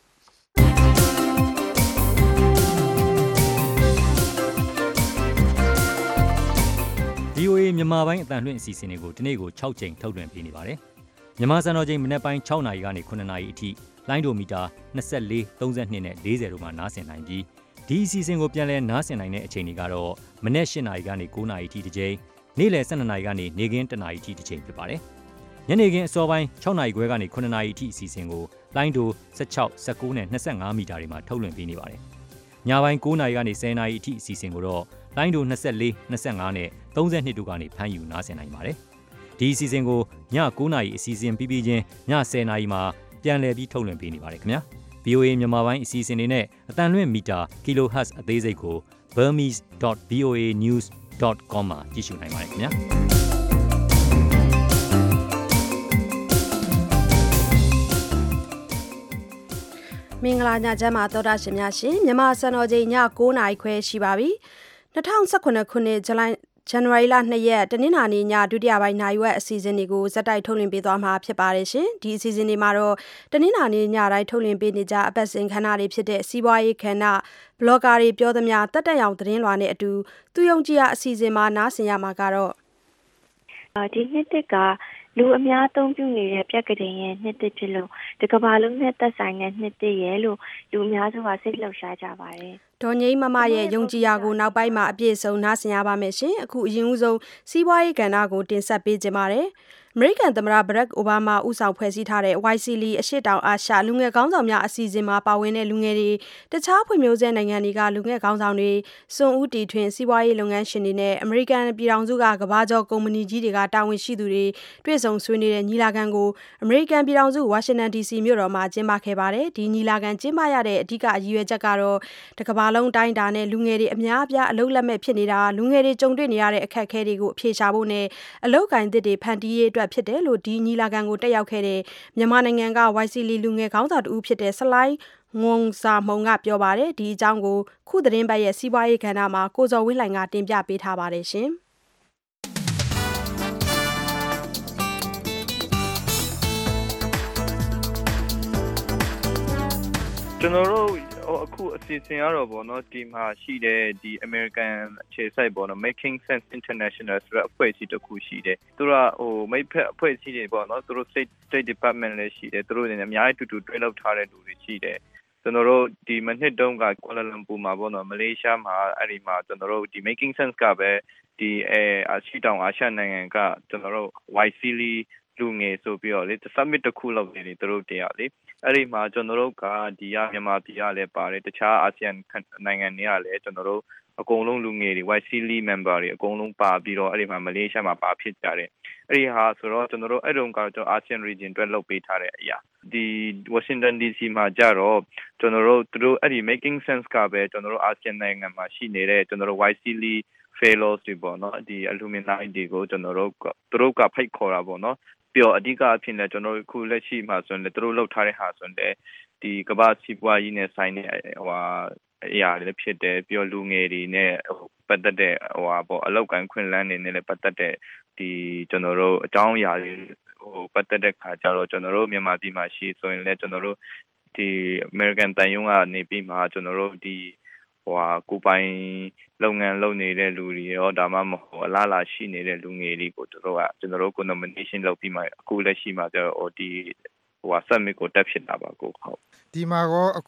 VOA မြန်မာပိုင်းအတန်လွှင့်အစီအစဉ်တွေကိုဒီနေ့ကို6ချိန်ထုတ်လွှင့်ပေးနေပါတယ်။မြန်မာစံတော်ချိန်မနက်ပိုင်း6နာရီကနေ9နာရီအထိလိုင်းဒိုမီတာ24 32နဲ့40တို့မှာနားဆင်နိုင်ပြီးဒီအစီအစဉ်ကိုပြန်လည်နားဆင်နိုင်တဲ့အချိန်တွေကတော့မနက်8နာရီကနေ9နာရီအထိတစ်ချိန်နေ့လယ်12နာရီကနေနေ့ခင်း1နာရီအထိတစ်ချိန်ဖြစ်ပါတယ်။ညနေခင်းအစောပိုင်း6နာရီခွဲကနေ9နာရီအထိအစီအစဉ်ကိုလိုင်းဒို16 19နဲ့25မီတာတွေမှာထုတ်လွှင့်ပေးနေပါတယ်။ညပိုင်း9နာရီကနေ10နာရီအထိအစီအစဉ်ကိုတော့လိုင်းဒို24 25နဲ့32တို့ကနေဖမ်းယူနားဆင်နိုင်ပါတယ်။ဒီအစီအစဉ်ကိုည9နာရီအစီအစဉ်ပြီးချင်းည10နာရီမှာပြန်လည်ပြီးထုတ်လွှင့်ပေးနေပါတယ်ခင်ဗျာ။ VOA မြန်မာပိုင်းအစီအစဉ်တွေနဲ့အတန်လွင့်မီတာ kHz အသေးစိတ်ကို burmese.voanews.com မှာကြည့်ရှုနိုင်ပါတယ်ခင်ဗျာ။မင်္ဂလာညချမ်းပါသောတာရှင်များရှင်မြန်မာစံတော်ချိန်ည9:00နာရီခွဲရှိပါပြီ2018ခုနှစ်ဇန်နဝါရီလ2ရက်တနင်္လာနေ့ညဒုတိယပိုင်းနိုင်ဝက်အစီအစဉ်တွေကိုဇက်တိုက်ထုတ်လွှင့်ပေးသွားမှာဖြစ်ပါတယ်ရှင်ဒီအစီအစဉ်တွေမှာတော့တနင်္လာနေ့ညတိုင်းထုတ်လွှင့်ပေးနေကြအပတ်စဉ်ခဏတွေဖြစ်တဲ့စီးပွားရေးခဏဘလော့ဂါတွေပြောသမျှတက်တက်ရောင်သတင်းလွှာနဲ့အတူသူယုံကြည်ရာအစီအစဉ်မှာနားဆင်ရမှာကတော့ဒီနှစ်တက်ကလူအများအသုံးပြုနေတဲ့ပြက်ကလေးရဲ့နှစ်တစ်ဖြစ်လို့ဒီကမ္ဘာလုံးနဲ့သက်ဆိုင်တဲ့နှစ်တစ်ရဲ့လို့လူအများစုကစိတ်လှုပ်ရှားကြပါတယ်။ဒေါ်ငိမ့်မမရဲ့ယုံကြည်ရာကိုနောက်ပိုင်းမှာအပြည့်စုံနားဆင်ရပါမယ်ရှင်။အခုအရင်ဦးဆုံးစီးပွားရေးကဏ္ဍကိုတင်ဆက်ပေးကြပါမယ်။အမေရိကန်သမ္မတဘရက်အိုဘားမားဦးဆောင်ဖွဲ့စည်းထားတဲ့ YCL အရှေ့တောင်အာရှလူငယ်ခေါင်းဆောင်များအစီအစဉ်မှာပါဝင်တဲ့လူငယ်တွေတခြားဖွံ့ဖြိုးဆဲနိုင်ငံတွေကလူငယ်ခေါင်းဆောင်တွေစွန့်ဦးတီထွင်စီးပွားရေးလုပ်ငန်းရှင်တွေနဲ့အမေရိကန်ပြည်ထောင်စုကကမ္ဘာကျော်ကုမ္ပဏီကြီးတွေကတာဝန်ရှိသူတွေတွေ့ဆုံဆွေးနွေးတဲ့ညီလာခံကိုအမေရိကန်ပြည်ထောင်စုဝါရှင်တန် DC မြို့တော်မှာကျင်းပခဲ့ပါတယ်။ဒီညီလာခံကျင်းပရတဲ့အဓိကအရည်ရွယ်ချက်ကတော့တကမ္ဘာလုံးတိုင်းတာနဲ့လူငယ်တွေအများအပြားအလုပ်လက်မဲ့ဖြစ်နေတာလူငယ်တွေကြုံတွေ့နေရတဲ့အခက်အခဲတွေကိုအဖြေရှာဖို့နဲ့အလုပ်ကိုင်သစ်တွေဖန်တီးရေးအတွက်ဖြစ်တယ်လို့ဒီညီလာခံကိုတက်ရောက်ခဲ့တဲ့မြန်မာနိုင်ငံက YCL လူငယ်ခေါင်းဆောင်တဦးဖြစ်တဲ့ဆလိုင်းငွန်စာမုံကပြောပါတယ်ဒီအကြောင်းကိုခုသတင်းပတ်ရဲ့စီးပွားရေးကဏ္ဍမှာကိုဇော်ဝင်းလှိုင်ကတင်ပြပေးထားပါတယ်ရှင်ကျွန်တော်တို့အခုအစီအစဉ်ရတော့ဗောနော်ဒီမှာရှိတဲ့ဒီ American အခြေစိုက်ဗောနော် Making Sense International ဆိုတဲ့အဖွဲ့အစည်းတစ်ခုရှိတယ်သူကမိတ်ဖက်အဖွဲ့အစည်းတွေဗောနော်သူတို့ State Department လည်းရှိတယ်သူတို့လည်းအများကြီးတူတူတွဲလုပ်ထားတဲ့လူတွေရှိတယ်ကျွန်တော်တို့ဒီမနှစ်တုန်းကကွာလာလမ်ပူမှာဗောနော်မလေးရှားမှာအဲ့ဒီမှာကျွန်တော်တို့ဒီ Making Sense ကပဲဒီအရှေ့တောင်အာရှနိုင်ငံကကျွန်တော်တို့ YCL လူငယ်ဆိုပြီးတော့လေ summit တစ်ခုလုပ်နေတယ်သူတို့တရားလေအဲ့ဒီမှာကျွန်တော်တို့ကဒီမြန်မာပြည်ကလည်းပါတယ်တခြားအာဆီယံနိုင်ငံတွေကလည်းကျွန်တော်တို့အကုန်လုံးလူငယ်တွေ YCL member တွေအကုန်လုံးပါပြီးတော့အဲ့ဒီမှာမလေးရှားမှာပါဖြစ်ကြတယ်အဲ့ဒီဟာဆိုတော့ကျွန်တော်တို့အဲ့တုန်းကကျွန်တော် ASEAN region အတွက်လုပ်ပေးထားတဲ့အရာဒီ Washington DC မှာကြတော့ကျွန်တော်တို့သူတို့အဲ့ဒီ Making Sense ကပဲကျွန်တော်တို့ ASEAN နိုင်ငံမှာရှိနေတဲ့ကျွန်တော်တို့ YCL fellows တွေပေါ့နော်ဒီ alumni တွေကိုကျွန်တော်တို့သူတို့ကဖိတ်ခေါ်တာပေါ့နော်ပြီးတော့အဓိကအဖြစ်နဲ့ကျွန်တော်တို့ခုလက်ရှိမှာဆိုရင်သူတို့လုပ်ထားတဲ့ဟာဆိုရင်ဒီကမ္ဘာစီးပွားရေးနဲ့ဆိုင်တဲ့အရာတွေဖြစ်တယ်ပြီးတော့လူငယ်တွေနဲ့ပတ်သက်တဲ့ပေါ့အလောက်ကန်ခွင့်လန်းနေနဲ့လည်းပတ်သက်တဲ့ဒီကျွန်တော်တို့အကြောင်းအရာတွေပတ်သက်တဲ့ခါကျတော့ကျွန်တော်တို့မြန်မာပြည်မှာရှိဆိုရင်လည်းကျွန်တော်တို့ဒီ American တန်ယုံကနေပြီးမှကျွန်တော်တို့ဒီကိုပိုင်လုပ်ငန်းလုပ်နေတဲ့လူတွေရောဒါမှမဟုတ်အလားလာရှိနေတဲ့လူငယ်တွေကိုတို့ကကျွန်တော်တို့ကို nomination လုပ်ပြီးမှအခုလက်ရှိမှာကျတော့ဒီsummit ကိုတက်ဖြစ်တာပါကိုဟုတ်ဒီမှာကောအခု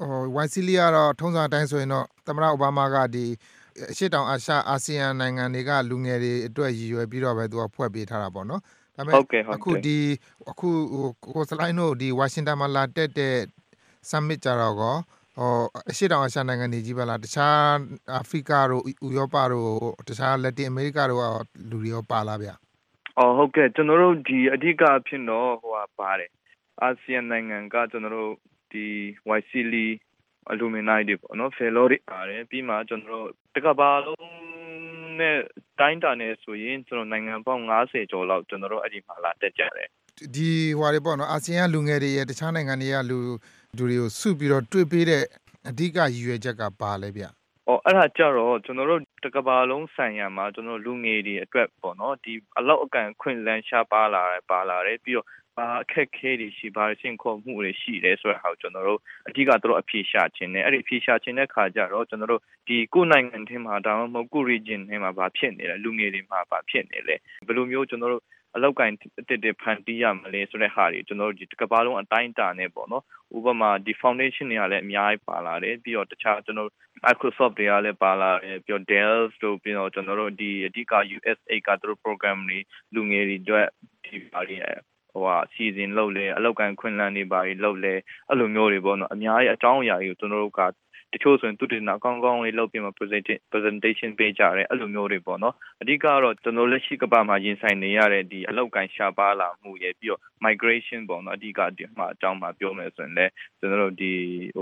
YCL ကတော့ထုံးစံအတိုင်းဆိုရင်တော့သမ္မတအိုဘားမားကဒီအရှေ့တောင်အာရှအာဆီယံနိုင်ငံတွေကလူငယ်တွေအတွက်ရည်ရွယ်ပြီးတော့ပဲသူကဖွဲ့ပေးထားတာပေါ့နော်ဒါပေမဲ့အခုကိုစလိုင်းတို့ဒီဝါရှင်တန်မှာလာတက်တဲ့ summit ကြတော့ကောအရှေ့တောင်အာရှနိုင်ငံတွေကြီးပါလားတခြားအာဖရိကတို့ဥရောပတို့တခြားလက်တင်အမေရိကတို့လူတွေရောပါလားဗျဟုတ်ကဲ့ကျွန်တော်တို့ဒီအဓိကအဖြစ်တော့ပါတယ်အာဆီယံနိုင်ငံကကျွန်တော်တို့ဒီ YCL alumni တွေပေါ့နော် fellow တွေပါတယ်ပြီးမှကျွန်တော်တို့တကဘာလုံးနဲ့တိုင်းတာနဲ့ဆိုရင်ကျွန်တော်နိုင်ငံပေါင်း90ကျော်လောက်ကျွန်တော်တို့အဲ့ဒီမှာလာတက်ကြတယ်ဒီတွေပေါ့နော်အာဆီယံလူငယ်တွေရဲ့တခြားနိုင်ငံတွေကလူတွေကိုစုပြီးတော့တွေ့ပေးတဲ့အဓိကရည်ရွယ်ချက်ကပါလဲဗျအဲ့ဒါကြတော့ကျွန်တော်တို့တကဘာလုံးဆိုင်ရာမှာကျွန်တော်လူငယ်တွေအတွက်ပေါ့နော်ဒီအလောက်အကန်ခွင့်လန်းရှားပါလာတယ်ပြီးတော့အခက်ခဲတွေရှိပါရှင်ခေါ်မှုတွေရှိတယ်ဆိုတော့ကျွန်တော်တို့အဓိကတို့အဖြေရှာခြင်းနဲ့အဲ့ဒီအဖြေရှာခြင်းတဲ့ခါကျတော့ကျွန်တော်တို့ဒီကိုနိုင်ငံထဲမှာဒါမှမဟုတ်ကို region ထဲမှာဘာဖြစ်နေလဲလူငယ်တွေမှာဘာဖြစ်နေလဲဘယ်လိုမျိုးကျွန်တော်တို့အလောက်ကန်တစ်ဖန်တီးရမလဲဆိုတဲ့ဟာတွေကျွန်တော်တို့ဒီကမ္ဘာလုံးအတိုင်းအတာနဲ့ပေါ့နော်ဥပမာဒီ foundation တွေကလည်းအများကြီးပါလာတယ်ပြီးတော့တခြားကျွန်တော် Microsoft တွေကလည်းပါလာတယ်ပြီးတော့ Dell တို့ပြီးတော့ကျွန်တော်တို့ဒီအဓိက USA ကတို့ program တွေလူငယ်တွေအတွက်ဒီပါရီစီစဉ်လုပ်လဲအလောက်ကန်ခွင့်လန်းနေပါလုပ်လဲအဲ့လိုမျိုးတွေပေါ့နော်အများကြီးအကြောင်းအရာကြီးကိုကျွန်တော်တို့ကတချို့ဆိုရင်သူတင်တာကောင်းကောင်းလေးလုပ်ပြီးမှ presentation ပေးကြတယ်အဲ့လိုမျိုးတွေပေါ့နော်အဓိကတော့ကျွန်တော်လက်ရှိကမ္ဘာမှာရင်ဆိုင်နေရတဲ့ဒီအလောက်ကန်ရှားပါလာမှုရဲ့ပြီးတော့ migration ပေါ့နော်အဓိကဒီမှာအကြောင်းမှာပြောမယ်ဆိုရင်လည်းကျွန်တော်တို့ဒီ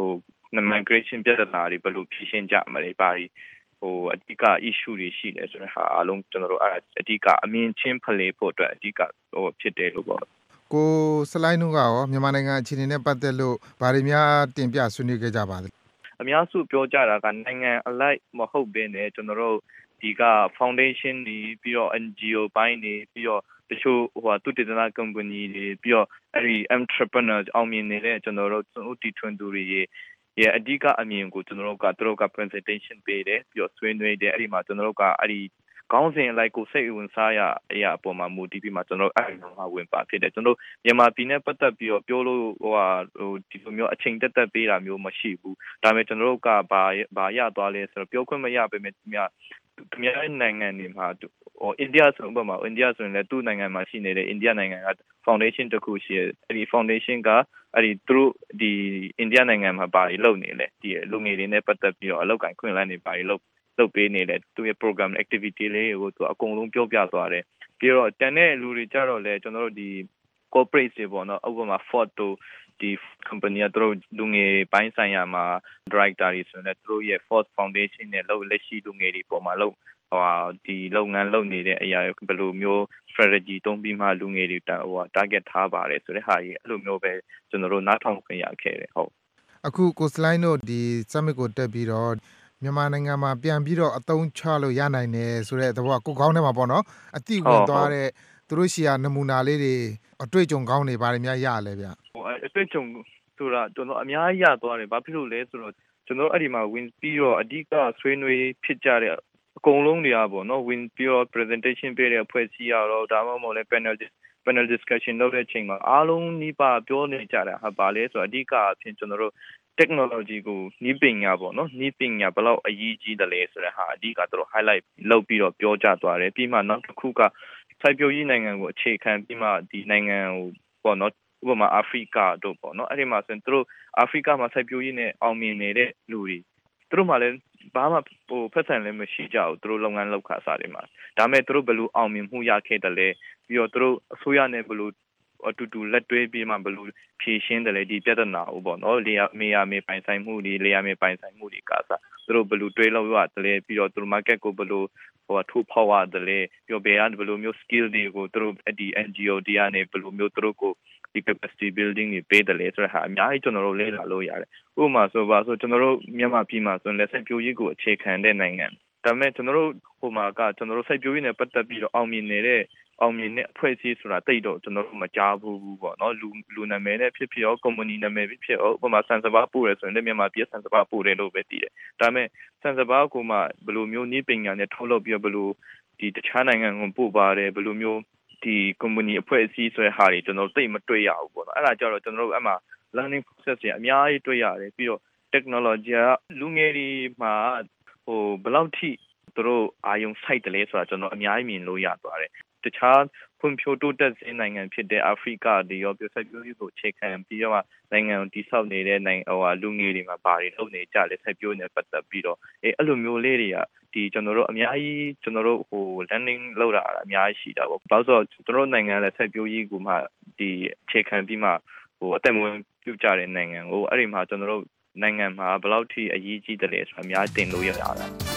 migration ပြဿနာတွေဘယ်လိုဖြေရှင်းကြမလဲပါအဓိက issue တွေရှိတယ်ဆိုတဲ့ဟာအားလုံးကျွန်တော်တို့အဓိကအမြင်ချင်းဖလှယ်ဖို့အတွက်အဓိကဖြစ်တယ်လို့ပေါ့ကိုစလိုင်းနုကရောမြန်မာနိုင်ငံအခြေအနေနဲ့ပတ်သက်လို့ဗားတွေများတင်ပြဆွေးနွေးခဲ့ကြပါသလဲအများစုပြောကြတာကနိုင်ငံအလိုက်မဟုတ်ဘဲနဲ့ကျွန်တော်တို့ဒီက foundation တွေပြီးတော့ NGO ဘိုင်းတွေပြီးတော့တချို့သူတည်တဲ့ company တွေပြီးတော့အဲ့ဒီ entrepreneur အောင်မြင်နေတဲ့ကျွန်တော်တို့တီထွင်သူတွေရဲ့အဓိကအမြင်ကိုကျွန်တော်တို့က presentation ပေးတယ်ပြီးတော့ဆွေးနွေးတယ်အဲ့ဒီမှာကျွန်တော်တို့ကအဲ့ဒီကောင်းစဉ်အလိုက်ကိုစိတ်ဝင်စားရအရာအပေါ်မှာမူတည်ပြီးမှကျွန်တော်အဲ့ဒီမှာဝင်ပါဖြစ်တယ်ကျွန်တော်မြန်မာပြည်နဲ့ပတ်သက်ပြီးတော့ပြောလို့ဒီလိုမျိုးအချိန်တက်ပေးတာမျိုးမရှိဘူးဒါပေမဲ့ကျွန်တော်တို့ကဘာရသွားလဲဆိုတော့ပြောခွင့်မရပေမဲ့သူများနိုင်ငံတွေမှာအိန္ဒိယဆိုဥပမာအိန္ဒိယဆိုရင်လည်းသူ့နိုင်ငံမှာရှိနေတဲ့အိန္ဒိယနိုင်ငံက foundation တစ်ခုရှိတယ်အဲ့ဒီ foundation ကအဲ့ဒီသူတို့ဒီအိန္ဒိယနိုင်ငံမှာဘာတွေလုပ်နေလဲဒီလူငယ်တွေနဲ့ပတ်သက်ပြီးတော့အလုပ်ကိုင်ခွင့်လန်းနေဘာတွေလုပ်ပေးနေလဲသူရဲ့ program activity လေးကိုသူအကုန်လုံးပြောပြသွားတယ်ပြီးတော့တန်တဲ့လူတွေကြတော့လေကျွန်တော်တို့ဒီ corporate တွေပေါ့နော်ဥပမာ Ford တို့ဒီ company ကတို့လူငယ်ပိုင်းဆိုင်ရာမှာ director တွေဆိုရင်တို့ရဲ့ Ford Foundation နဲ့လက်ရှိလူငယ်တွေပေါ်မှာဒီလုပ်ငန်းလုပ်နေတဲ့အရာဘယ်လိုမျိုး strategy တုံးပြီးမှလူငယ်တွေtarget ထားပါတယ်ဆိုတဲ့ဟာကြီးအဲ့လိုမျိုးပဲကျွန်တော်တို့နားထောင်ခွင့်ရခဲ့တယ်ဟုတ်အခုကိုစလိုင်းတို့ဒီ summit ကိုတက်ပြီးတော့မြန်မာနိုင်ငံမှာပြန်ပြီးတော့အသုံးချလို့ရနိုင်တယ်ဆိုတဲ့သဘောကကိုကောင်းထဲမှာပေါ့နော်အတိဝင်သွားတဲ့သူတို့ရှီယာနမူနာလေးတွေအတွေ့အကြုံကောင်းတွေဘာတွေများရလဲဗျအတွေ့အကြုံဆိုတာကျွန်တော်အများကြီးရသွားတယ်ဘာဖြစ်လို့လဲဆိုတော့ကျွန်တော်အဲ့ဒီမှာဝင်ပြီးတော့အဓိကဆွေးနွေးဖြစ်ကြတဲ့အကုန်လုံးတွေကပေါ့နော်ဝင်ပြီးတော့ presentation ပေးတဲ့အဖွဲ့အစည်းရတော့ဒါမှမဟုတ်လည်း panel discussion လုပ်တဲ့အချိန်မှာအားလုံးနှိပါပြောနေကြတာဟာပါလဲဆိုတော့အဓိကအဖြစ်ကျွန်တော်တို့ technology ကိုနှီးပညာပေါ့နော်နှီးပညာဘယ်လောက်အရေးကြီးတယ်လဲဆိုတဲ့ဟာအဓိကတော့ highlight လုပ်ပြီးတော့ပြောကြသွားတယ်ပြီးမှနောက်တစ်ခုကစိုက်ပျိုးရေးနိုင်ငံကိုအခြေခံပြီးမှဒီနိုင်ငံကိုပေါ့နော်ဥပမာအာဖရိကတို့ပေါ့နော်အဲ့ဒီမှာဆိုရင်တို့အာဖရိကမှာစိုက်ပျိုးရေးနဲ့အောင်မြင်နေတဲ့လူတွေတို့မှလည်းဘာမှဖက်ဆန်လည်းမရှိကြဘူးတို့လုပ်ငန်းလုပ်ခါစားတွေမှာဒါမဲ့တို့ဘယ်လိုအောင်မြင်မှုရခဲ့တယ်လဲပြီးတော့တို့အစိုးရနဲ့ဘယ်လိုအတူတူလက်တွဲပြီးမှဘယ်လိုဖြေရှင်းတယ်လဲဒီပြဿနာကိုပေါ့နော်လေယာမေပိုင်ဆိုင်မှုတွေလေယာမေပိုင်ဆိုင်မှုတွေကစားတို့ဘယ်လိုတွဲလို့ရတယ်လဲပြီးတော့တို့ market ကိုဘယ်လိုထိုးဖောက်ရတယ်လဲပြီးတော့ဘယ်လိုမျိုး skill တွေကိုတို့ဒီ NGO တွေကနေဘယ်လိုမျိုးတို့ကိုဒီ capacity building တွေပေးတယ်လဲဆိုတော့ဟာအများကြီးကျွန်တော်တို့လေ့လာလို့ရတယ်ဥပမာဆိုကျွန်တော်တို့မြန်မာပြည်မှာဆိုရင်လက်ဆက်ပြိုးရေးကိုအခြေခံတဲ့နိုင်ငံဒါပေမဲ့ကျွန်တော်တို့ဟိုမှာကကျွန်တော်တို့စိုက်ပျိုးရေးနဲ့ပတ်သက်ပြီးတော့အောင်မြင်တဲ့အဖွဲ့အစည်းဆိုတာတိတ်တော့ကျွန်တော်တို့မကြားဘူးပေါ့နော်လူနာမည်နဲ့ဖြစ်ရော company နာမည်ဖြစ်ရောဥပမာဆန်စပါးပို့ရဆိုရင်လည်းမြန်မာပြည်ဆန်စပါးပို့တယ်လို့ပဲသိတယ်ဒါပေမဲ့ဆန်စပါးကိုမှဘယ်လိုမျိုးနည်းပညာနဲ့ထုတ်လုပ်ပြီးဘယ်လိုဒီတခြားနိုင်ငံကိုပို့ပါတယ်ဘယ်လိုမျိုးဒီ company အဖွဲ့အစည်းဆိုတဲ့ဟာတွေကျွန်တော်တိတ်မတွေ့ရဘူးပေါ့နော်အဲ့ဒါကြတော့ကျွန်တော်တို့အမှ learning process တွေအများကြီးတွေ့ရတယ်ပြီးတော့ technology ကလူငယ်တွေမှာဘယ်လောက်ထိသူတို့အာယုံစိုက်တယ်လဲဆိုတာကျွန်တော်အများကြီးမြင်လို့ရသွားတယ်တခြားဖွံ့ဖြိုးတိုးတက်တဲ့နိုင်ငံဖြစ်တဲ့အာဖရိကတွေရောပြောစိုက်ပျိုးရေးကိုအခြေခံပြီးတော့နိုင်ငံကိုတည်ဆောက်နေတဲ့လူငယ်တွေမှာဘာတွေလုပ်နေကြလဲစိုက်ပျိုးနေပတ်သက်ပြီးတော့အဲ့လိုမျိုးလေးတွေကဒီကျွန်တော်တို့အများကြီးကျွန်တော်တို့ learning လုပ်တာအများကြီးရှိတာပေါ့ဘာလို့ဆိုတော့ကျွန်တော်တို့နိုင်ငံလည်းစိုက်ပျိုးရေးကိုမှဒီအခြေခံပြီးမှအသက်မွေးပြုကြတဲ့နိုင်ငံကိုအဲ့ဒီမှာကျွန်တော်တို့နိုင်ငံမှာဘယ်လောက်ထိအရေးကြီးတယ်လဲဆိုတာအများတင်လို့ရတာ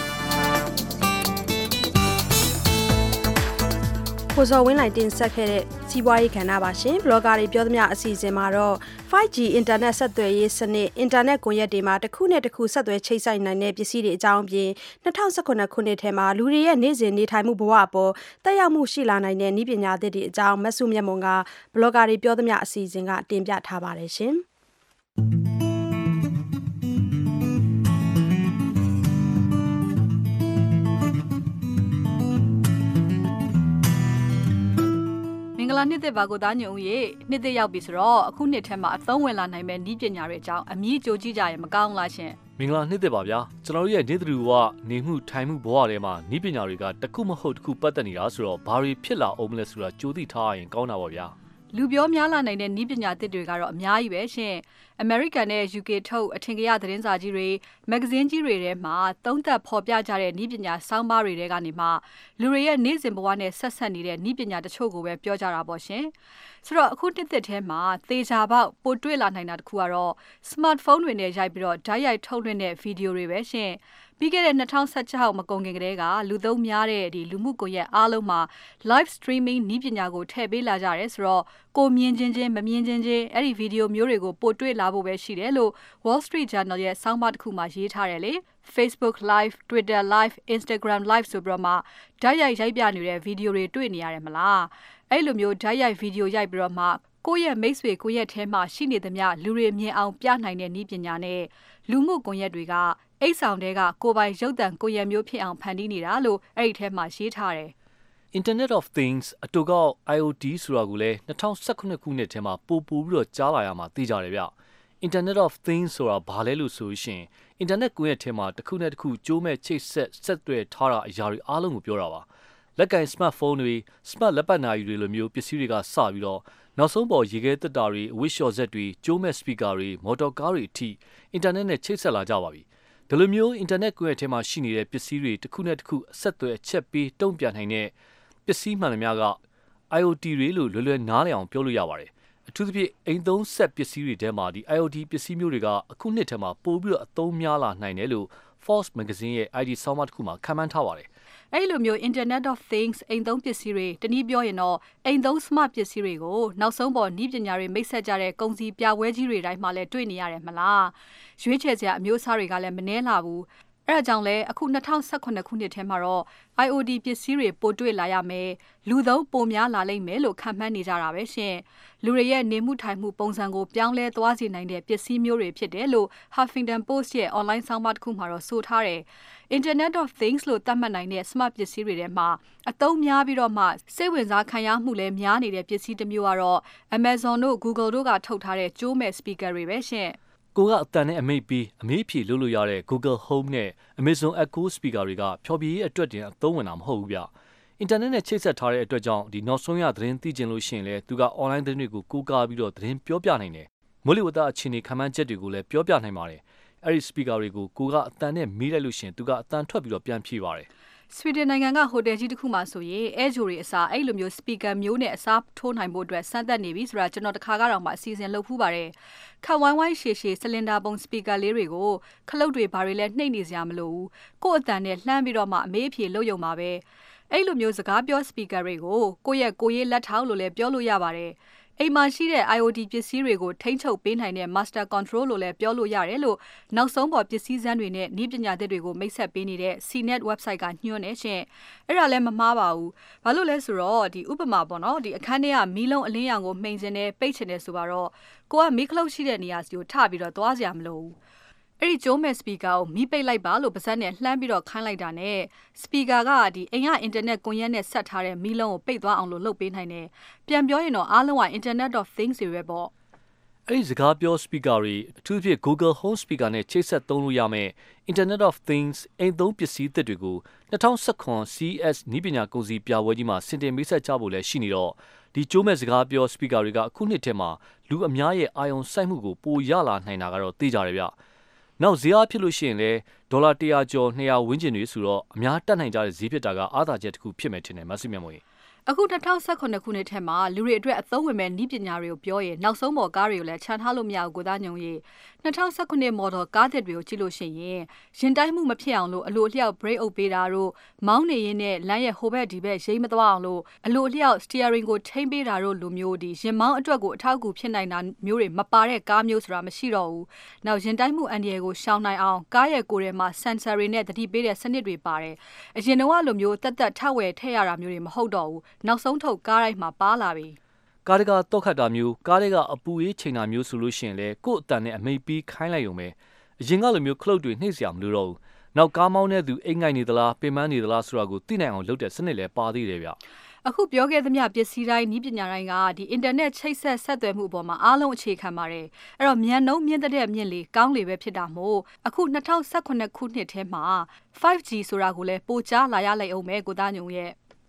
ကိုစောဝင်းလိုက်တင်ဆက်ခဲ့တဲ့စီးပွားရေးကဏ္ဍပါရှင်ဘလော့ဂါတွေပြောသမျှအစီအစဉ်မှာတော့ 5G အင်တာနက်ဆက်သွယ်ရေးစနစ်အင်တာနက်ကွန်ရက်တွေမှာတစ်ခုနဲ့တစ်ခုဆက်သွယ်ချိတ်ဆက်နိုင်တဲ့ပစ္စည်းတွေအကြောင်းအပြင်2019ခုနှစ်ထဲမှာလူတွေရဲ့နေ့စဉ်နေထိုင်မှုဘဝအပေါ်တက်ရောက်မှုရှိလာနိုင်တဲ့နည်းပညာသစ်တွေအကြောင်းမဆုမြတ်မွန်ကဘလော့ဂါတွေပြောသမျှအစီအစဉ်ကတင်ပြထားပါတယ်ရှင်မင်္ဂလာနှစ်သစ်ပါကိုသားညုံရေနှစ်သစ်ရောက်ပြီဆိုတော့အခုနှစ်ထဲမှာအသုံးဝင်လာနိုင်မဲ့ဤပညာတွေအကြောင်းအမြင့်ကြိုကြည့်ကြရင်မကောင်းလားရှင်မင်္ဂလာနှစ်သစ်ပါဗျာကျွန်တော်တို့ရဲ့နေသူဝနေမှုထိုင်မှုဘဝထဲမှာဤပညာတွေကတစ်ခုမဟုတ်တစ်ခုပတ်သက်နေတာဆိုတော့ဘာတွေဖြစ်လာအောင်မလဲဆိုတာကြိုသိထားရင်ကောင်းတာပါဗျာလူပြောများလာနိုင်တဲ့နည်းပညာသစ်တွေကတော့အများကြီးပဲရှင်။ American နဲ့ UK ထုတ်အထင်ကရသတင်းစာကြီးတွေမဂ္ဂဇင်းကြီးတွေထဲမှာသုံးသပ်ဖော်ပြကြတဲ့နည်းပညာစောင်းပါးတွေထဲကနေမှလူတွေရဲ့နေ့စဉ်ဘဝနဲ့ဆက်ဆက်နေတဲ့နည်းပညာတချို့ကိုပဲပြောကြတာပေါ့ရှင်။ဆိုတော့အခုတစ်သစ်ထဲမှာသေချာပေါက်ပိုတွေ့လာနိုင်တာတခုကတော့ smartphone တွေနဲ့ရိုက်ပြီးတော့ဓာတ်ရိုက်ထုတ်လွှင့်တဲ့ဗီဒီယိုတွေပဲရှင်။ပြီးခဲ့တဲ့2016မကုန်ခင်ကတည်းကလူသုံးများတဲ့ဒီလူမှုကွန်ရက်အားလုံးမှာ live streaming နည်းပညာကိုထည့်ပေးလာကြတယ်ဆိုတော့ကိုမြင်ချင်းမမြင်ချင်းအဲ့ဒီဗီဒီယိုမျိုးတွေကိုပိုတွေ့လာဖို့ပဲရှိတယ်လို့ Wall Street Journal ရဲ့ဆောင်းပါးတစ်ခုမှာရေးထားတယ်လေ Facebook Live, Twitter Live, Instagram Live ဆိုပြီးတော့မှဓာတ်ရိုက်ပြနေတဲ့ဗီဒီယိုတွေတွေ့နေရတယ်မလားအဲ့လိုမျိုးဓာတ်ရိုက်ဗီဒီယိုရိုက်ပြီးတော့မှကိုယ့်ရဲ့မိတ်ဆွေကိုယ့်ရဲ့ထဲမှာရှိနေသမျှလူတွေမြင်အောင်ပြနိုင်တဲ့နည်းပညာနဲ့လူမှုကွန်ရက်တွေကအိတ်ဆောင်တွေကကိုယ်ပိုင်ရုပ်သံကိုယ်ရမျိုးဖြစ်အောင်ဖန်တီးနေတာလို့အဲ့ဒီထဲမှာရေးထားတယ် Internet of Things အတူကောက် IoT ဆိုတာကိုလည်း2018ခုနှစ်ထဲမှာပို့ပြီးတော့ကြားလာရမှာသိကြတယ်ဗျ Internet of Things ဆိုတာဘာလဲလို့ဆိုရှင် Internet ကွန်ရက်ထဲမှာတစ်ခုနဲ့တစ်ခုကြိုးမဲ့ချိတ်ဆက်သွယ်ထားတာအရာတွေအားလုံးကိုပြောတာပါလက်ကင် smartphone တွေ smart လက်ပတ်နာရီတွေလိုမျိုးပစ္စည်းတွေကစပြီးတော့နောက်ဆုံးပေါ်ရေခဲတက်တာတွေအဝတ်လျှော်စက်တွေကြိုးမဲ့ speaker တွေမော်တော်ကားတွေအထိ Internet နဲ့ချိတ်ဆက်လာကြပါပြီဒီလိုမျိုး Internet ကွန်ရက်ထဲမှာရှိနေတဲ့ပစ္စည်းတွေတစ်ခုနဲ့တစ်ခုအဆက်အသွယ်အချက်ပေးတုံ့ပြန်နိုင်တဲ့ပစ္စည်းမှန်သမျှက IoT တွေလို့လွယ်နားလည်အောင်ပြောလို့ရပါတယ်အထူးသဖြင့်အိမ်သုံးဆက်ပစ္စည်းတွေထဲမှာဒီ IoT ပစ္စည်းမျိုးတွေကအခုနှစ်ထဲမှာပိုပြီးတော့အသုံးများလာနိုင်တယ်လို့ Forbes magazine ရဲ့ ID ဆောင်းပါးတစ်ခုမှာခန့်မှန်းထားပါတယ်အဲ့လိုမျိုး Internet of Things အိမ်သုံးပစ္စည်းတွေတနည်းပြောရင်တော့အိမ်သုံး smart ပစ္စည်းတွေကိုနောက်ဆုံးပေါ်နည်းပညာတွေမိတ်ဆက်ကြတဲ့ကုန်စည်ပြပွဲကြီးတွေတိုင်းမှာလည်းတွေ့နေရတယ်မလားရွေးချယ်စရာအမျိုးအစားတွေကလည်းမနှဲလာဘူးအဲ့ဒါကြောင့်လဲအခု2018ခုနှစ်ထဲမှာတော့ IoT ပစ္စည်းတွေပိုတွေ့လာရမယ်လူသုံးပိုများလာလိမ့်မယ်လို့ခန့်မှန်းနေကြတာပဲရှင်လူတွေရဲ့နေမှုထိုင်မှုပုံစံကိုပြောင်းလဲသွားစေနိုင်တဲ့ပစ္စည်းမျိုးတွေဖြစ်တယ်လို့ Huffington Post ရဲ့ online ဆောင်းပါးတစ်ခုမှာတော့ဆိုထားတယ် Internet of Things လို့သတ်မှတ်နိုင်တဲ့ smart ပစ္စည်းတွေထဲမှာအသုံးများပြီးတော့မှစိတ်ဝင်စားခံရမှုလည်းများနေတဲ့ပစ္စည်းတစ်မျိုးကတော့ Amazon တို့ Google တို့ကထုတ်ထားတဲ့ကြိုးမဲ့ speaker တွေပဲရှင်ကိုကအတန်နဲ့အမိတ်ပြီးအမေးဖြေလုပ်လို့ရတဲ့ Google Home နဲ့ Amazon Echo speaker တွေကဖျော်ဖြေရေးအတွက်တင်အသုံးဝင်တာမဟုတ်ဘူးဗျ။ Internet နဲ့ချိတ်ဆက်ထားတဲ့အတွက်ကြောင့်ဒီနောက်ဆုံးရသတင်းသိကျင်လို့ရှိရင်လည်းသူက online သတင်းတွေကိုကိုးကားပြီးတော့သတင်းပြောပြနိုင်တယ်။မိုးလေဝသအခြေအနေခံမှန်းချက်တွေကိုလည်းပြောပြနိုင်ပါတယ်။အဲ့ဒီ speaker တွေကိုကိုကအတန်နဲ့မေးလိုက်လို့ရှိရင်သူကအတန်ထွက်ပြီးတော့ပြန်ဖြေပါတယ်။ဆွီဒင်နိုင်ငံကဟိုတယ်ကြီးတစ်ခုမှာဆိုရင်အဲဂျိုတွေအစားအဲ့လိုမျိုး speaker မျိုးနဲ့အစားထိုးနိုင်ဖို့အတွက်စမ်းသပ်နေပြီဆိုတာကျွန်တော်တခါကတော့မှအစီအစဉ်လုပ်ဖူးပါတယ်ခက်ဝိုင်းဝိုင်းရှည်စလင်ဒါပုံ speaker လေးတွေကိုခလုတ်တွေဘာတွေလဲနှိပ်နေစရာမလိုဘူးကို့အတန်နဲ့လှမ်းပြီးတော့မှအမေးအဖြေလုပ်ရုံပါပဲအဲ့လိုမျိုးစကားပြော speaker တွေကိုကိုယ့်ရဲ့လက်ထောက်လို့လည်းပြောလို့ရပါတယ်အိမ်မှာရှိတဲ့ IoT ပစ္စည်းတွေကိုထိန်းချုပ်ပေးနိုင်တဲ့ Master Control လို့လည်းပြောလို့ရတယ်လို့နောက်ဆုံးပေါ်ပစ္စည်းစမ်းတွေနဲ့နည်းပညာသစ်တွေကိုမိတ်ဆက်ပေးနေတဲ့ CNET website ကညွှန်းနေရှင်အဲ့ဒါလည်းမမှားပါဘူးဘာလို့လဲဆိုတော့ဒီဥပမာပေါ့နော်ဒီအခန်းထဲကမီးလုံးအလင်းရောင်ကိုမှိန်ခြင်းနဲ့ပိတ်ခြင်းနဲ့ဆိုတော့ကိုကမီးခလုတ်ရှိတဲ့နေရာစီကိုထပြီးတော့သွားစရာမလိုဘူးအဲ့ဒီကျိုးမဲ့ speaker ကိုမီးပိတ်လိုက်ပါလို့ပါဇက်နဲ့လှမ်းပြီးတော့ခိုင်းလိုက်တာနဲ့ speaker ကဒီအိမ်က internet ကွန်ရက်နဲ့ဆက်ထားတဲ့မီးလုံးကိုပိတ်သွားအောင်လို့လုပ်ပေးနိုင်တယ်ပြန်ပြောရင်တော့အားလုံးက Internet of Things တွေပဲပေါ့အဲ့ဒီစကားပြော speaker တွေအထူးသဖြင့် Google Home speaker နဲ့ချိတ်ဆက်သုံးလို့ရမယ် Internet of Things အိမ်သုံးပစ္စည်းသစ်တွေကို2019 CES နည်းပညာကုန်စည်ပြပွဲကြီးမှာစင်တင်မိတ်ဆက်ကြဖို့လည်းရှိနေတော့ဒီကျိုးမဲ့စကားပြော speaker တွေကအခုနှစ်ထဲမှာလူအများရဲ့အာရုံစိုက်မှုကိုပိုရလာနိုင်တာကတော့သိကြတယ်ဗျနောက်ဈေးအားဖြစ်လို့ရှိရင်လည်းဒေါ်လာ100ကျော်200ဝန်းကျင်တွေဆိုတော့အများတက်နိုင်ကြတဲ့ဈေးဖြစ်တာကအားသာချက်တစ်ခုဖြစ်မယ်ထင်တယ်မဆုမြတ်မို့အခု2018ခုနှစ်ထဲမှာလူတွေအတွက်အသုံးဝင်မဲ့နည်းပညာတွေကိုပြောရင်နောက်ဆုံးပေါ်ကားတွေကိုလည်းခြံထားလို့မရဘူးကိုသားညုံကြီး2019 model ကားသစ်တွေကိုကြည့်လို့ရှိရင်ရင်တိုင်းမှုမဖြစ်အောင်လို့အလိုအလျောက် brake အုပ်ပေးတာတို့မောင်းနေရင်းနဲ့လမ်းရဲ့ဟိုဘက်ဒီဘက်ရိမ့်မသွားအောင်လို့အလိုအလျောက် steering ကိုထိန်းပေးတာတို့လိုမျိုးဒီရင်မောင်းအတွက်ကိုအထောက်အကူဖြစ်နိုင်တာမျိုးတွေမပါတဲ့ကားမျိုးဆိုတာမရှိတော့ဘူး။နောက်ရင်တိုင်းမှုအန္တရာယ်ကိုရှောင်နိုင်အောင်ကားရဲ့ကိုယ်ထဲမှာ sensor တွေနဲ့သတိပေးတဲ့စနစ်တွေပါတယ်။အရင်တော့လိုမျိုးတက်ထဝယ်ထည့်ရတာမျိုးတွေမဟုတ်တော့ဘူး။နောက်ဆုံးထုတ်ကားတိုင်းမှာပါလာပြီကားတကတော့ခတ်တာမျိုးကားတွေကအပူအေးချိန်တာမျိုးဆိုလို့ရှိရင်လေကို့အတန်နဲ့အမိတ်ပြီးခိုင်းလိုက်ရုံပဲအရင်ကလိုမျိုးခလုတ်တွေနှိပ်စရာမလိုတော့ဘူးနောက်ကားမောင်းတဲ့သူအိမ်ငိုက်နေသလားပင်ပန်းနေသလားဆိုတာကိုသိနိုင်အောင်လုပ်တဲ့စနစ်လည်းပါသေးတယ်ဗျအခုပြောခဲ့သမျှပစ္စည်းတိုင်းနည်းပညာတိုင်းကဒီ internet ချိတ်ဆက်သွယ်မှုအပေါ်မှာအားလုံးအခြေခံပါတယ်အဲ့တော့မြန်နှုန်းမြင့်တဲ့မြင့်လေကောင်းလေပဲဖြစ်တာမို့အခု2018ခုနှစ်ထဲမှာ 5G ဆိုတာကိုလည်းပိုကြားလာရလိုက်အောင်ပဲကိုသားညုံရဲ့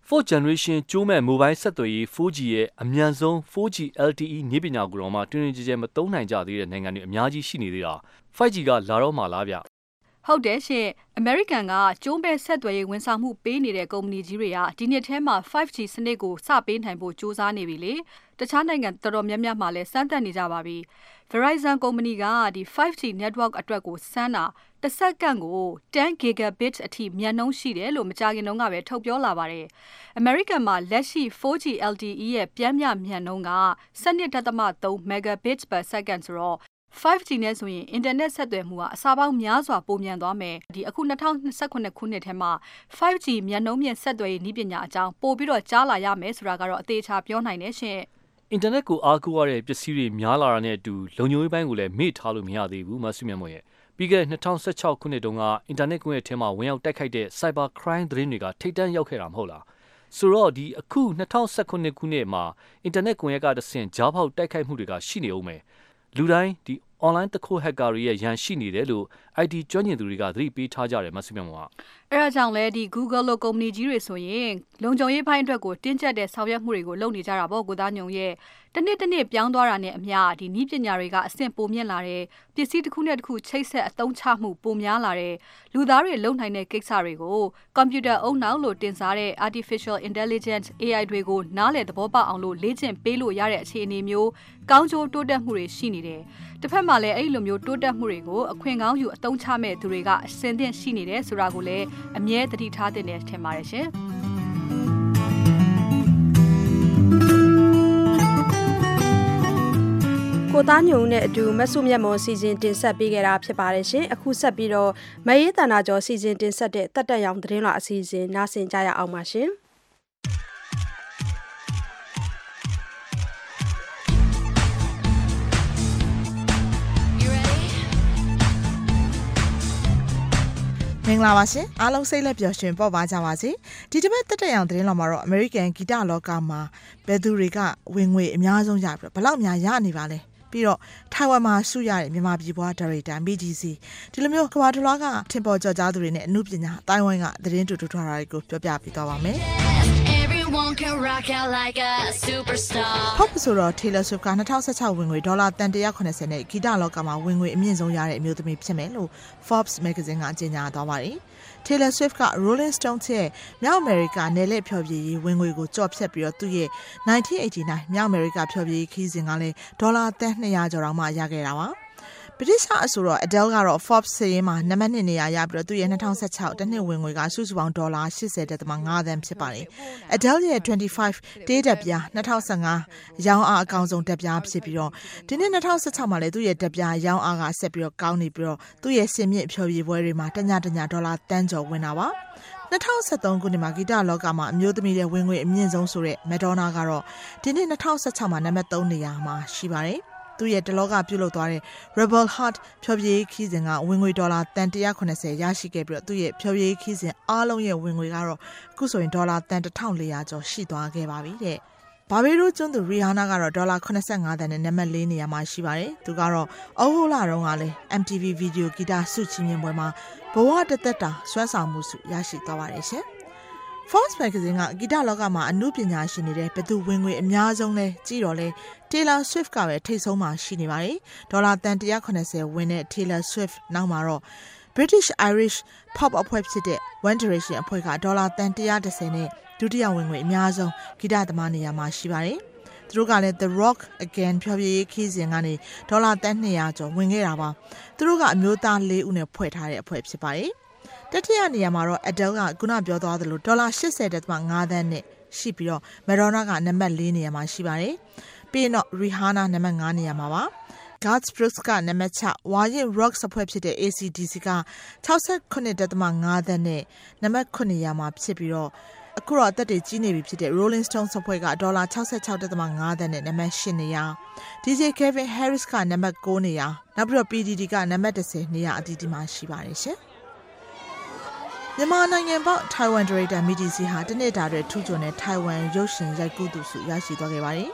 4th generation ကျိုးမဲ့ mobile ဆက်သွယ်ရေး 4G ရဲ့အမြန်ဆုံး 4G LTE နည်းပညာကိုတော့မှတွင်တွင်ကျယ်ကျယ်မသုံးနိုင်ကြသေးတဲ့နိုင်ငံတွေအများကြီးရှိနေသေးတာ 5G ကလာတော့မှလားဗျဟုတ်တယ်ရှင် American ကကျိုးမဲ့ဆက်သွယ်ရေးဝန်ဆောင်မှုပေးနေတဲ့ကုမ္ပဏီကြီးတွေကဒီနှစ်ထဲမှာ 5G စနစ်ကိုစပေးနိုင်ဖို့ကြိုးစားနေပြီလေတခြားနိုင်ငံတော်တော်များများမှာလည်းစမ်းသပ်နေကြပါပြီ Verizon ကုမ္ပဏီကဒီ 5G network အတွက်ကိုစမ်းတာတစ်စက္ကန့်ကို10 gigabit အထိမြန်နှုန်းရှိတယ်လို့မကြာခင်တုန်းကပဲထုတ်ပြောလာပါတယ် American မှာလက်ရှိ 4G LTE ရဲ့ပြင်းပြမြန်နှုန်းက 12.3 megabit per second ဆိုတော့5G နဲ့ဆိုရင်အင်တာနက်ဆက်သွယ်မှုကအစားပေါင်းများစွာပိုမြန်သွားမယ်ဒီအခု2029ခုနှစ်ထဲမှာ 5G မြန်နှုန်းမြင့်ဆက်သွယ်ရေးနည်းပညာအကြောင်းပို့ပြီးတော့ကြားလာရမယ်ဆိုတာကတော့အသေးချာပြောနိုင်တယ်ရှင်အင်တာနက်ကိုအားကိုးရတဲ့ပစ္စည်းတွေများလာတာနဲ့အတူလုံခြုံရေးပိုင်းကိုလည်းမေ့ထားလို့မရသေးဘူးမဆုမြတ်မွန်ရဲ့ပြီးခဲ့တဲ့2016ခုနှစ်တုန်းကအင်တာနက်ကွန်ရက်ထဲမှာဝင်ရောက်တိုက်ခိုက်တဲ့ cyber crime သတင်းတွေကထိပ်တန်းရောက်ခဲ့တာမဟုတ်လားဆိုတော့ဒီအခု2019ခုနှစ်မှာအင်တာနက်ကွန်ရက်ကတဆင့်ဂျားပေါက်တိုက်ခိုက်မှုတွေကရှိနေအောင်မယ်လူတိုင်းဒီ online တခိုး hacker တွေရဲ့ရန်ရှိနေတယ်လို့ IT ကျွမ်းကျင်သူတွေကသတိပေးထားကြတယ်မဆုမြတ်မွန်ကအဲ့ဒါကြောင့်လဲဒီ Google လိုကုမ္ပဏီကြီးတွေဆိုရင်လုံခြုံရေးပိုင်းအတွက်ကိုတင်းကျပ်တဲ့ဆောင်ရွက်မှုတွေကိုလုပ်နေကြတာပေါ့ကိုသားညုံရဲ့တနေ့ပြောင်းသွားတာနဲ့အမျှဒီနည်းပညာတွေကအဆင့်ပိုမြင့်လာတယ်ပစ္စည်းတစ်ခုနဲ့တစ်ခုချိတ်ဆက်အသုံးချမှုပိုများလာတယ်လူသားတွေလုပ်နိုင်တဲ့ကိစ္စတွေကိုကွန်ပျူတာအုံနောက်လို့တင်စားတဲ့ artificial intelligence AI တွေကိုနားလည်သဘောပေါက်အောင်လို့လေ့ကျင့်ပေးလို့ရတဲ့အခြေအနေမျိုးကောင်းကျိုးတိုးတက်မှုတွေရှိနေတယ်တစ်ဖက်မှာလည်းအဲ့လိုမျိုးတိုးတက်မှုတွေကိုအခွင့်ကောင်းယူအသုံးချမဲ့သူတွေကအစင်သင့်ရှိနေတယ်ဆိုတာကိုလည်းအမြဲသတိထားသင့်တယ်ထင်ပါတယ်ရှင်ကိုသားညုံနဲ့အတူမဆုမြတ်မွန်စီစဉ်တင်ဆက်ပေးခဲ့တာဖြစ်ပါတယ်ရှင်အခုဆက်ပြီးတော့မရေးတန်တာကျော်စီစဉ်တင်ဆက်တဲ့တက်တက်ရောင်သတင်းလွှာအစီအစဉ်နားဆင်ကြရအောင်ပါရှင်မင်္ဂလာပါရှင်အားလုံးစိတ်လက်ပျော်ရွှင်ပေါ့ပါကြပါစေဒီတစ်ပတ်တက်တက်ရောင်သတင်းလော်မှာတော့ American ဂီတလောကမှာဘယ်သူတွေကဝင်ငွေအများဆုံးရပြီးတော့ဘလောက်များရနေပါလဲပြီးတော့ထိုင်ဝမ်မှာဆုရတဲ့မြန်မာပြည်ပွားဒါရိုက်တာမီဂျီစီဒီလိုမျိုးကမ္ဘာတစ်လွှားကထင်ပေါ်ကျော်ကြားသူတွေနဲ့အမှုပညာအတိုင်းဝိုင်းကသတင်းတူတူထွားတာတွေကိုပြောပြပေးသွားပါမယ်Everyone can rock out like a superstar ဟုတ်ဆိုတော့ Taylor Swift က2016ဝင်ငွေဒေါ်လာတန်180နဲ့ဂီတလောကမှာဝင်ငွေအမြင့်ဆုံးရတဲ့အမျိုးသမီးဖြစ်မယ်လို့ Forbes magazine ကကြေညာသွားပါတယ်Taylor Swift က Rolling Stone ရဲ့မြောက်အမေရိကနယ်လက်ဖျော်ဖြေရေးဝင်ငွေကိုကြော့ဖြတ်ပြီးတော့သူ့ရဲ့1989မြောက်အမေရိကဖျော်ဖြေရေးခီးစဉ်ကလည်းဒေါ်လာ200ကျော်တောင်မှရခဲ့တာပါBritish အဆိုတော့ Adele ကတော့ Forbes စာရင်းမှာနံပါတ်2နေရာရပြီးတော့သူ့ရဲ့2016တစ်နှစ်ဝင်ငွေကစုစုပေါင်းဒေါ်လာ80.5 သန်းဖြစ်ပါတယ်။ Adele ရဲ့25တေးတက်ပြား2015ရောင်းအားအကောင်ဆုံးတက်ပြားဖြစ်ပြီးတော့ဒီနှစ်2016မှာလည်းသူ့ရဲ့တက်ပြားရောင်းအားကဆက်ပြီးတော့ကောင်းနေပြီးတော့သူ့ရဲ့စင်မြင့်ဖျော်ဖြေပွဲတွေမှာတညဒေါ်လာတန်းကျော်ဝင်တာပါ။2013ခုနှစ်မှာဂီတလောကမှာအမျိုးသမီးရဲ့ဝင်ငွေအမြင့်ဆုံးဆိုတဲ့ Madonna ကတော့ဒီနှစ်2016မှာနံပါတ်3နေရာမှာရှိပါတယ်။သူ့ရဲ့တလောကပြုလုပ်သွားတဲ့ Rebel Heart ဖျော်ဖြေရေးခီးစဉ်ကဝင်ငွေဒေါ်လာတန်180ရရှိခဲ့ပြီးတော့သူ့ရဲ့ဖျော်ဖြေရေးခီးစဉ်အားလုံးရဲ့ဝင်ငွေကတော့အခုဆိုရင်ဒေါ်လာတန်1400ကျော်ရှိသွားခဲ့ပါပြီတဲ့။ဘာဘေးတို့ကျွန်းသူ Rihanna ကတော့ဒေါ်လာ85တန်နဲ့နံပါတ်4နေရာမှာရှိပါတယ်။သူကတော့အောက်ဟိုလာတုန်းကလည်း MTV Video ဂီတဆုချီးမြှင့်ပွဲမှာဘဝတသက်တာစွမ်းဆောင်မှုဆုရရှိသွားပါတယ်ရှင်။ Forbes magazine ကဂီတလောကမှာအမှုပညာရှင်နေတဲ့ဘသူဝင်ငွေအများဆုံးလဲကြည့်တော့လဲ Taylor Swift ကပဲထိပ်ဆုံးမှာရှိနေပါတယ်ဒေါ်လာတန်180ဝင်တဲ့ Taylor Swift နောက်မှာတော့ British Irish Pop အဖွဲ့ဖြစ်တဲ့ One Direction အဖွဲ့ကဒေါ်လာတန်130နဲ့ဒုတိယဝင်ငွေအများဆုံးဂီတသမားနေရာမှာရှိပါတယ်သူတို့ကလည်း The Rock Again ဖျော်ဖြေရေးခီးစဉ်ကနေဒေါ်လာတန်200ကျော်ဝင်ခဲ့တာပါသူတို့ကအမျိုးသား4ဦးနဲ့ဖွဲ့ထားတဲ့အဖွဲ့ဖြစ်ပါတယ်တတိယနေရာမှာတော့ Adele ကခုနပြောသွားသလိုဒေါ်လာ80.5 သန်းနဲ့ရှိပြီးတော့ Madonna ကနံပါတ်4နေရာမှာရှိပါတယ်။ပြီးရင်တော့ Rihanna နံပါတ်5နေရာမှာပါ။ Garth Brooks ကနံပါတ်6ဝါရင် rock အဖွဲ့ဖြစ်တဲ့ AC/DC က69.5 သန်းနဲ့နံပါတ်9နေရာမှာဖြစ်ပြီးတော့အခုတော့အသက်တွေကြီးနေပြီဖြစ်တဲ့ Rolling Stone အဖွဲ့ကဒေါ်လာ66.5 သန်းနဲ့နံပါတ်10နေရာ DJ Kevin Harris ကနံပါတ်9နေရာနောက်ပြီးတော့ PDD ကနံပါတ်10နေရာအသီးသီးမှာရှိပါတယ်ရှင်။မြန်မာနိုင်ငံပေါက်ထိုင်ဝမ်ဒါရိုက်တာမီဒီစီဟာတနေ့တာတွေထူးချွန်တဲ့ထိုင်ဝမ်ရုပ်ရှင်ရိုက်ကူးသူစုရရှိသွားခဲ့ပါတယ်။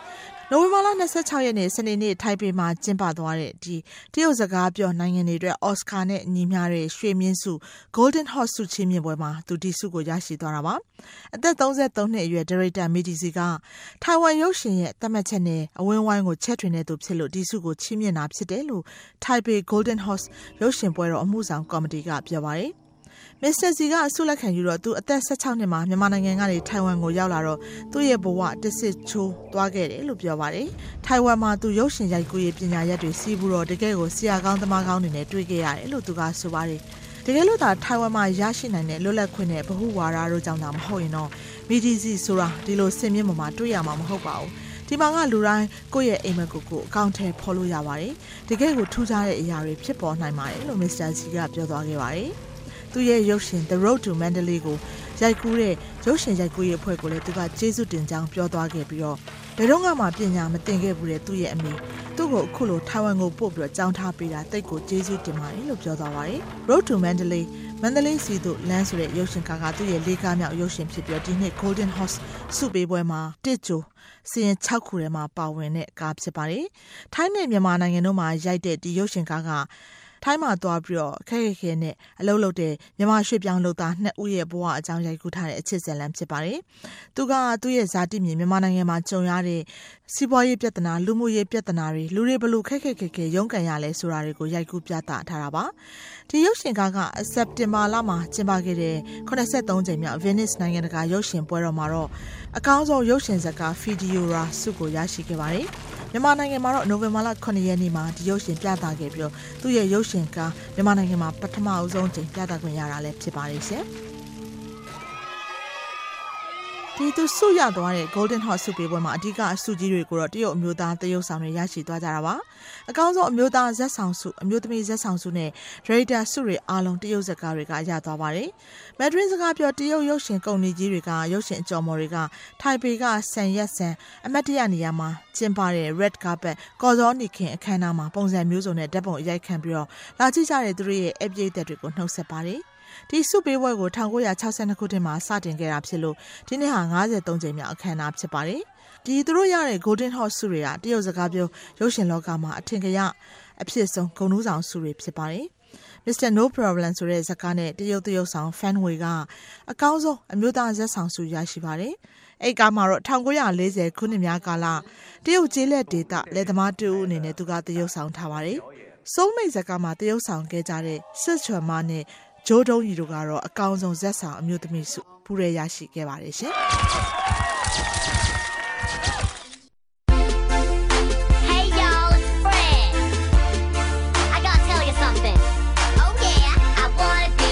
နိုဝင်ဘာလ26ရက်နေ့စနေနေ့ထိုင်ပေမှာကျင်းပသွားတဲ့ဒီတရုတ်စကားပြောနိုင်ငံတွေအတွက်အော်စကာနဲ့ညီမျှတဲ့ရွှေမြင့်ဆု Golden Horse ဆုချီးမြှင့်ပွဲမှာသူဒီဆုကိုရရှိသွားတာပါအသက်33နှစ်အရွယ်ဒါရိုက်တာမီဒီစီကထိုင်ဝမ်ရုပ်ရှင်ရဲ့သတ်မှတ်ချက်နဲ့အဝင်းဝိုင်းကိုချက်ထွင်တဲ့သူဖြစ်လို့ဒီဆုကိုချီးမြှင့်တာဖြစ်တယ်လို့ Taipei Golden Horse ရုပ်ရှင်ပွဲတော်အမှုဆောင်ကော်မတီကပြောပါတယ်မစ္စတာစီကအဆုလက်ခံယူတော့သူအသက်16နှစ်မှာမြန်မာနိုင်ငံကနေထိုင်ဝမ်ကိုရောက်လာတော့သူ့ရဲ့ဘဝတစ်စစ်ချိုးသွားခဲ့တယ်လို့ပြောပါတယ်။ထိုင်ဝမ်မှာသူရုပ်ရှင်ရိုက်ကူးရေးပညာရပ်တွေစီးဘူးတော့တကယ်ကိုဆရာကောင်းသမားကောင်းတွေနဲ့တွေ့ခဲ့ရတယ်လို့သူကဆိုပါတယ်။တကယ်လို့သာထိုင်ဝမ်မှာရရှိနိုင်တဲ့လွတ်လပ်ခွင့်နဲ့ဗဟုဝါဒတို့ကြောင့်သာမဟုတ်ရင်တော့မီဒီစီဆိုတာဒီလိုစင်မြင့်ပေါ်မှာတွေ့ရမှာမဟုတ်ပါဘူး။ဒီမှာကလူတိုင်းကိုယ့်ရဲ့အိမ်မက်ကိုအကောင့်ထဲဖော်လို့ရပါတယ်။တကယ်ကိုထူးခြားတဲ့အရာတွေဖြစ်ပေါ်နိုင်ပါတယ်လို့မစ္စတာစီကပြောသွားခဲ့ပါတယ်။သူရဲ့ရုပ်ရှင် The Road to Mandalay ကိုရိုက်ကူးတဲ့ရုပ်ရှင်ရိုက်ကူးရေးအဖွဲ့ကိုလည်းသူကကျေးဇူးတင်ကြောင်းပြောသွားခဲ့ပြီးတော့ဘယ်တော့မှပညာမသင်ခဲ့ဘူးတဲ့သူ့ရဲ့အမေသူ့ကိုအခုလိုထိုင်ဝမ်ကိုပို့ပြီးတော့ကြောင်းထားပေးတာတိတ်ကိုကျေးဇူးတင်ပါတယ်လို့ပြောသွားပါတယ် Road to Mandalay မန္တလေးစီတို့လမ်းဆိုတဲ့ရုပ်ရှင်ကားကသူ့ရဲ့၄ကားမြောက်ရုပ်ရှင်ဖြစ်ပြီးတော့ဒီနှစ် Golden Horse ဆုပေးပွဲမှာတစ်ကြိုစီရင်6ခုထဲမှာပါဝင်တဲ့ကားဖြစ်ပါတယ်ထိုင်းနဲ့မြန်မာနိုင်ငံတို့မှာရိုက်တဲ့ဒီရုပ်ရှင်ကားကထိုင်းမှာသွားပြီးတော့ခက်ခဲနဲ့အလုပ်လုပ်တဲ့မြန်မာရွှေ့ပြောင်းလုပ်သား2ဦးရဲ့ဘဝအကြောင်းရိုက်ကူးထားတဲ့အချစ်ဇာတ်လမ်းဖြစ်ပါတယ်။သူကသူ့ရဲ့ဇာတိမြေမြန်မာနိုင်ငံမှာကြုံရတဲ့စီးပွားရေးပြဿနာလူမှုရေးပြဿနာတွေလူတွေဘလို့ခက်ခဲရုန်းကန်ရလဲဆိုတာတွေကိုရိုက်ကူးပြသထားတာပါ။ဒီရုပ်ရှင်ကားကစက်တင်ဘာလမှာကျင်းပခဲ့တဲ့83ကြိမ်မြောက် Venice နိုင်ငံတကာရုပ်ရှင်ပွဲတော်မှာတော့အကောင်းဆုံးရုပ်ရှင်ဇာတ်ကား Fidiora ဆုကိုရရှိခဲ့ပါတယ်။မြန်မာနိုင်ငံမှာတော့နိုဝင်ဘာလ9ရက်နေ့မှာဒီရုပ်ရှင်ပြသခဲ့ပြီးတော့သူ့ရဲ့ရုပ်ရှင်ကားမြန်မာနိုင်ငံမှာပထမအဆုံးချိန်ပြသခွင့်ရတာလည်းဖြစ်ပါတယ်ရှင်။ဒီသူဆုရသွားတဲ့ Golden Horse ဆုပေးပွဲမှာအဓိကအဆုကြီးတွေကိုတော့တရုတ်အမျိုးသားသရုပ်ဆောင်တွေရရှိသွားကြတာပါ။အကောင်းဆုံးအမျိုးသားဇာတ်ဆောင်ဆုအမျိုးသမီးဇာတ်ဆောင်ဆုနဲ့ဒရိုက်တာဆုတွေအားလုံးတရုတ်ဇာတ်ကားတွေကရသွားပါတယ်။မက်ဒရင်းစကားပြောတရုတ်ရုပ်ရှင်ကုမ္ပဏီကြီးတွေကရုပ်ရှင်အကြော်မော်တွေကထိုင်ပေကဆန်ရက်ဆန်အမတ်တရနေရာမှာကျင်းပတဲ့ Red Carpet ကော်စောနီခင်အခမ်းအနားမှာပုံစံမျိုးစုံနဲ့ဓာတ်ပုံအရိုက်ခံပြီးတော့လာကြည့်ကြတဲ့သူတွေရဲ့အပြည့်အသက်တွေကိုနှုတ်ဆက်ပါတယ်။ဒီဆုပေးပွဲကို1962ခုနှစ်မှာစတင်ခဲ့တာဖြစ်လို့ဒီနှစ်ဟာ53ကြိမ်မြောက်အခမ်းအနားဖြစ်ပါတယ်။ဒီသူတို့ရတဲ့ Golden Horse ဆုတွေကတရုတ်စကားပြောရုပ်ရှင်လောကမှာအထင်ကရအဖြစ်ဆုံးဂုဏ်ထူးဆောင်ဆုတွေဖြစ်ပါတယ်။ Mr. No Problem ဆိုတဲ့ဇာတ်ကားနဲ့တရုတ်သရုပ်ဆောင် Fan Wei ကအကောင်းဆုံးအမျိုးသားဇာတ်ဆောင်ဆုရရှိပါတယ်။အဲ့ကားမှာတော့1940ခုနှစ်များကာလတရုတ်ကျေးလက်ဒေသလက်သမားတူအနေနဲ့သူကသရုပ်ဆောင်ထားပါတယ်။ Soulmate ဇာတ်ကားမှာသရုပ်ဆောင်ခဲ့ကြတဲ့စစ်ချွန်မနဲ့ဂျိုးတုံးကြီးတို့ကတော့အကောင်းဆုံးဇက်ဆောင်အမျိုးသမီးဆုပူရဲရရှိခဲ့ပါတယ်ရှင်။ Hey y'all, it's Fred. I gotta tell you something. Oh yeah, I wanna be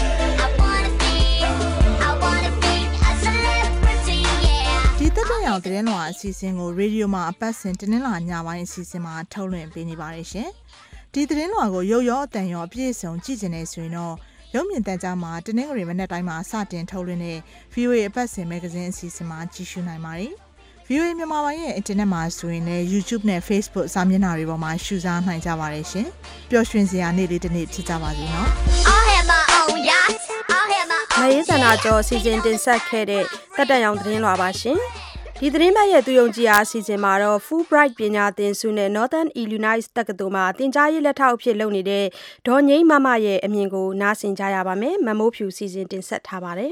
a celebrity, yeah. ဒီတက်တဲ့အောင်သတင်းတော်အစီအစဉ်ကိုရေဒီယိုမှာအပတ်စဉ်တင်းနှလာညပိုင်းအစီအစဉ်မှာထုတ်လွှင့်ပေးနေပါတယ်ရှင်။ဒီသတင်းတော်ကိုရုပ်ရောအတန်ရောအပြည့်အစုံကြည့်နေဆိုရင်တော့ရုပ်မြင်သံကြားမှာတနင်္ဂနွေမနက်တိုင်းမှာစတင်ထုတ်လွှင့်တဲ့ VOA အပတ်စဉ်မဂ္ဂဇင်းအစီအစဉ်မှာကြည့်ရှုနိုင်ပါတယ်။ VOA မြန်မာပိုင်းရဲ့အင်တာနက်မှာဆိုရင်လည်း YouTube နဲ့ Facebook စာမျက်နှာတွေပေါ်မှာရှုစားနိုင်ကြပါတယ်ရှင်။ပျော်ရွှင်စရာနေ့လေးတစ်နေ့ဖြစ်ကြပါစေနော်။ I'll have my own yacht. I'll have my own. မရေးစန္ဒာကျော်စီစဉ်တင်ဆက်ခဲ့တဲ့တက်တက်ရောင်သတင်းလွှာပါရှင်။ဒီသတင်းပတ်ရဲ့သူယုံကြည်အားအစီအစဉ်မှာတော့ Fulbright ပညာသင်ဆုနဲ့ Northern Illinois တက္ကသိုလ်မှာသင်ကြားရေးလက်ထောက်အဖြစ်လုပ်နေတဲ့ဒေါ်ငိမ့်မမရဲ့အမြင်ကိုနားဆင်ကြရပါမယ်။မမိုးဖြူစီစဉ်တင်ဆက်ထားပါတယ်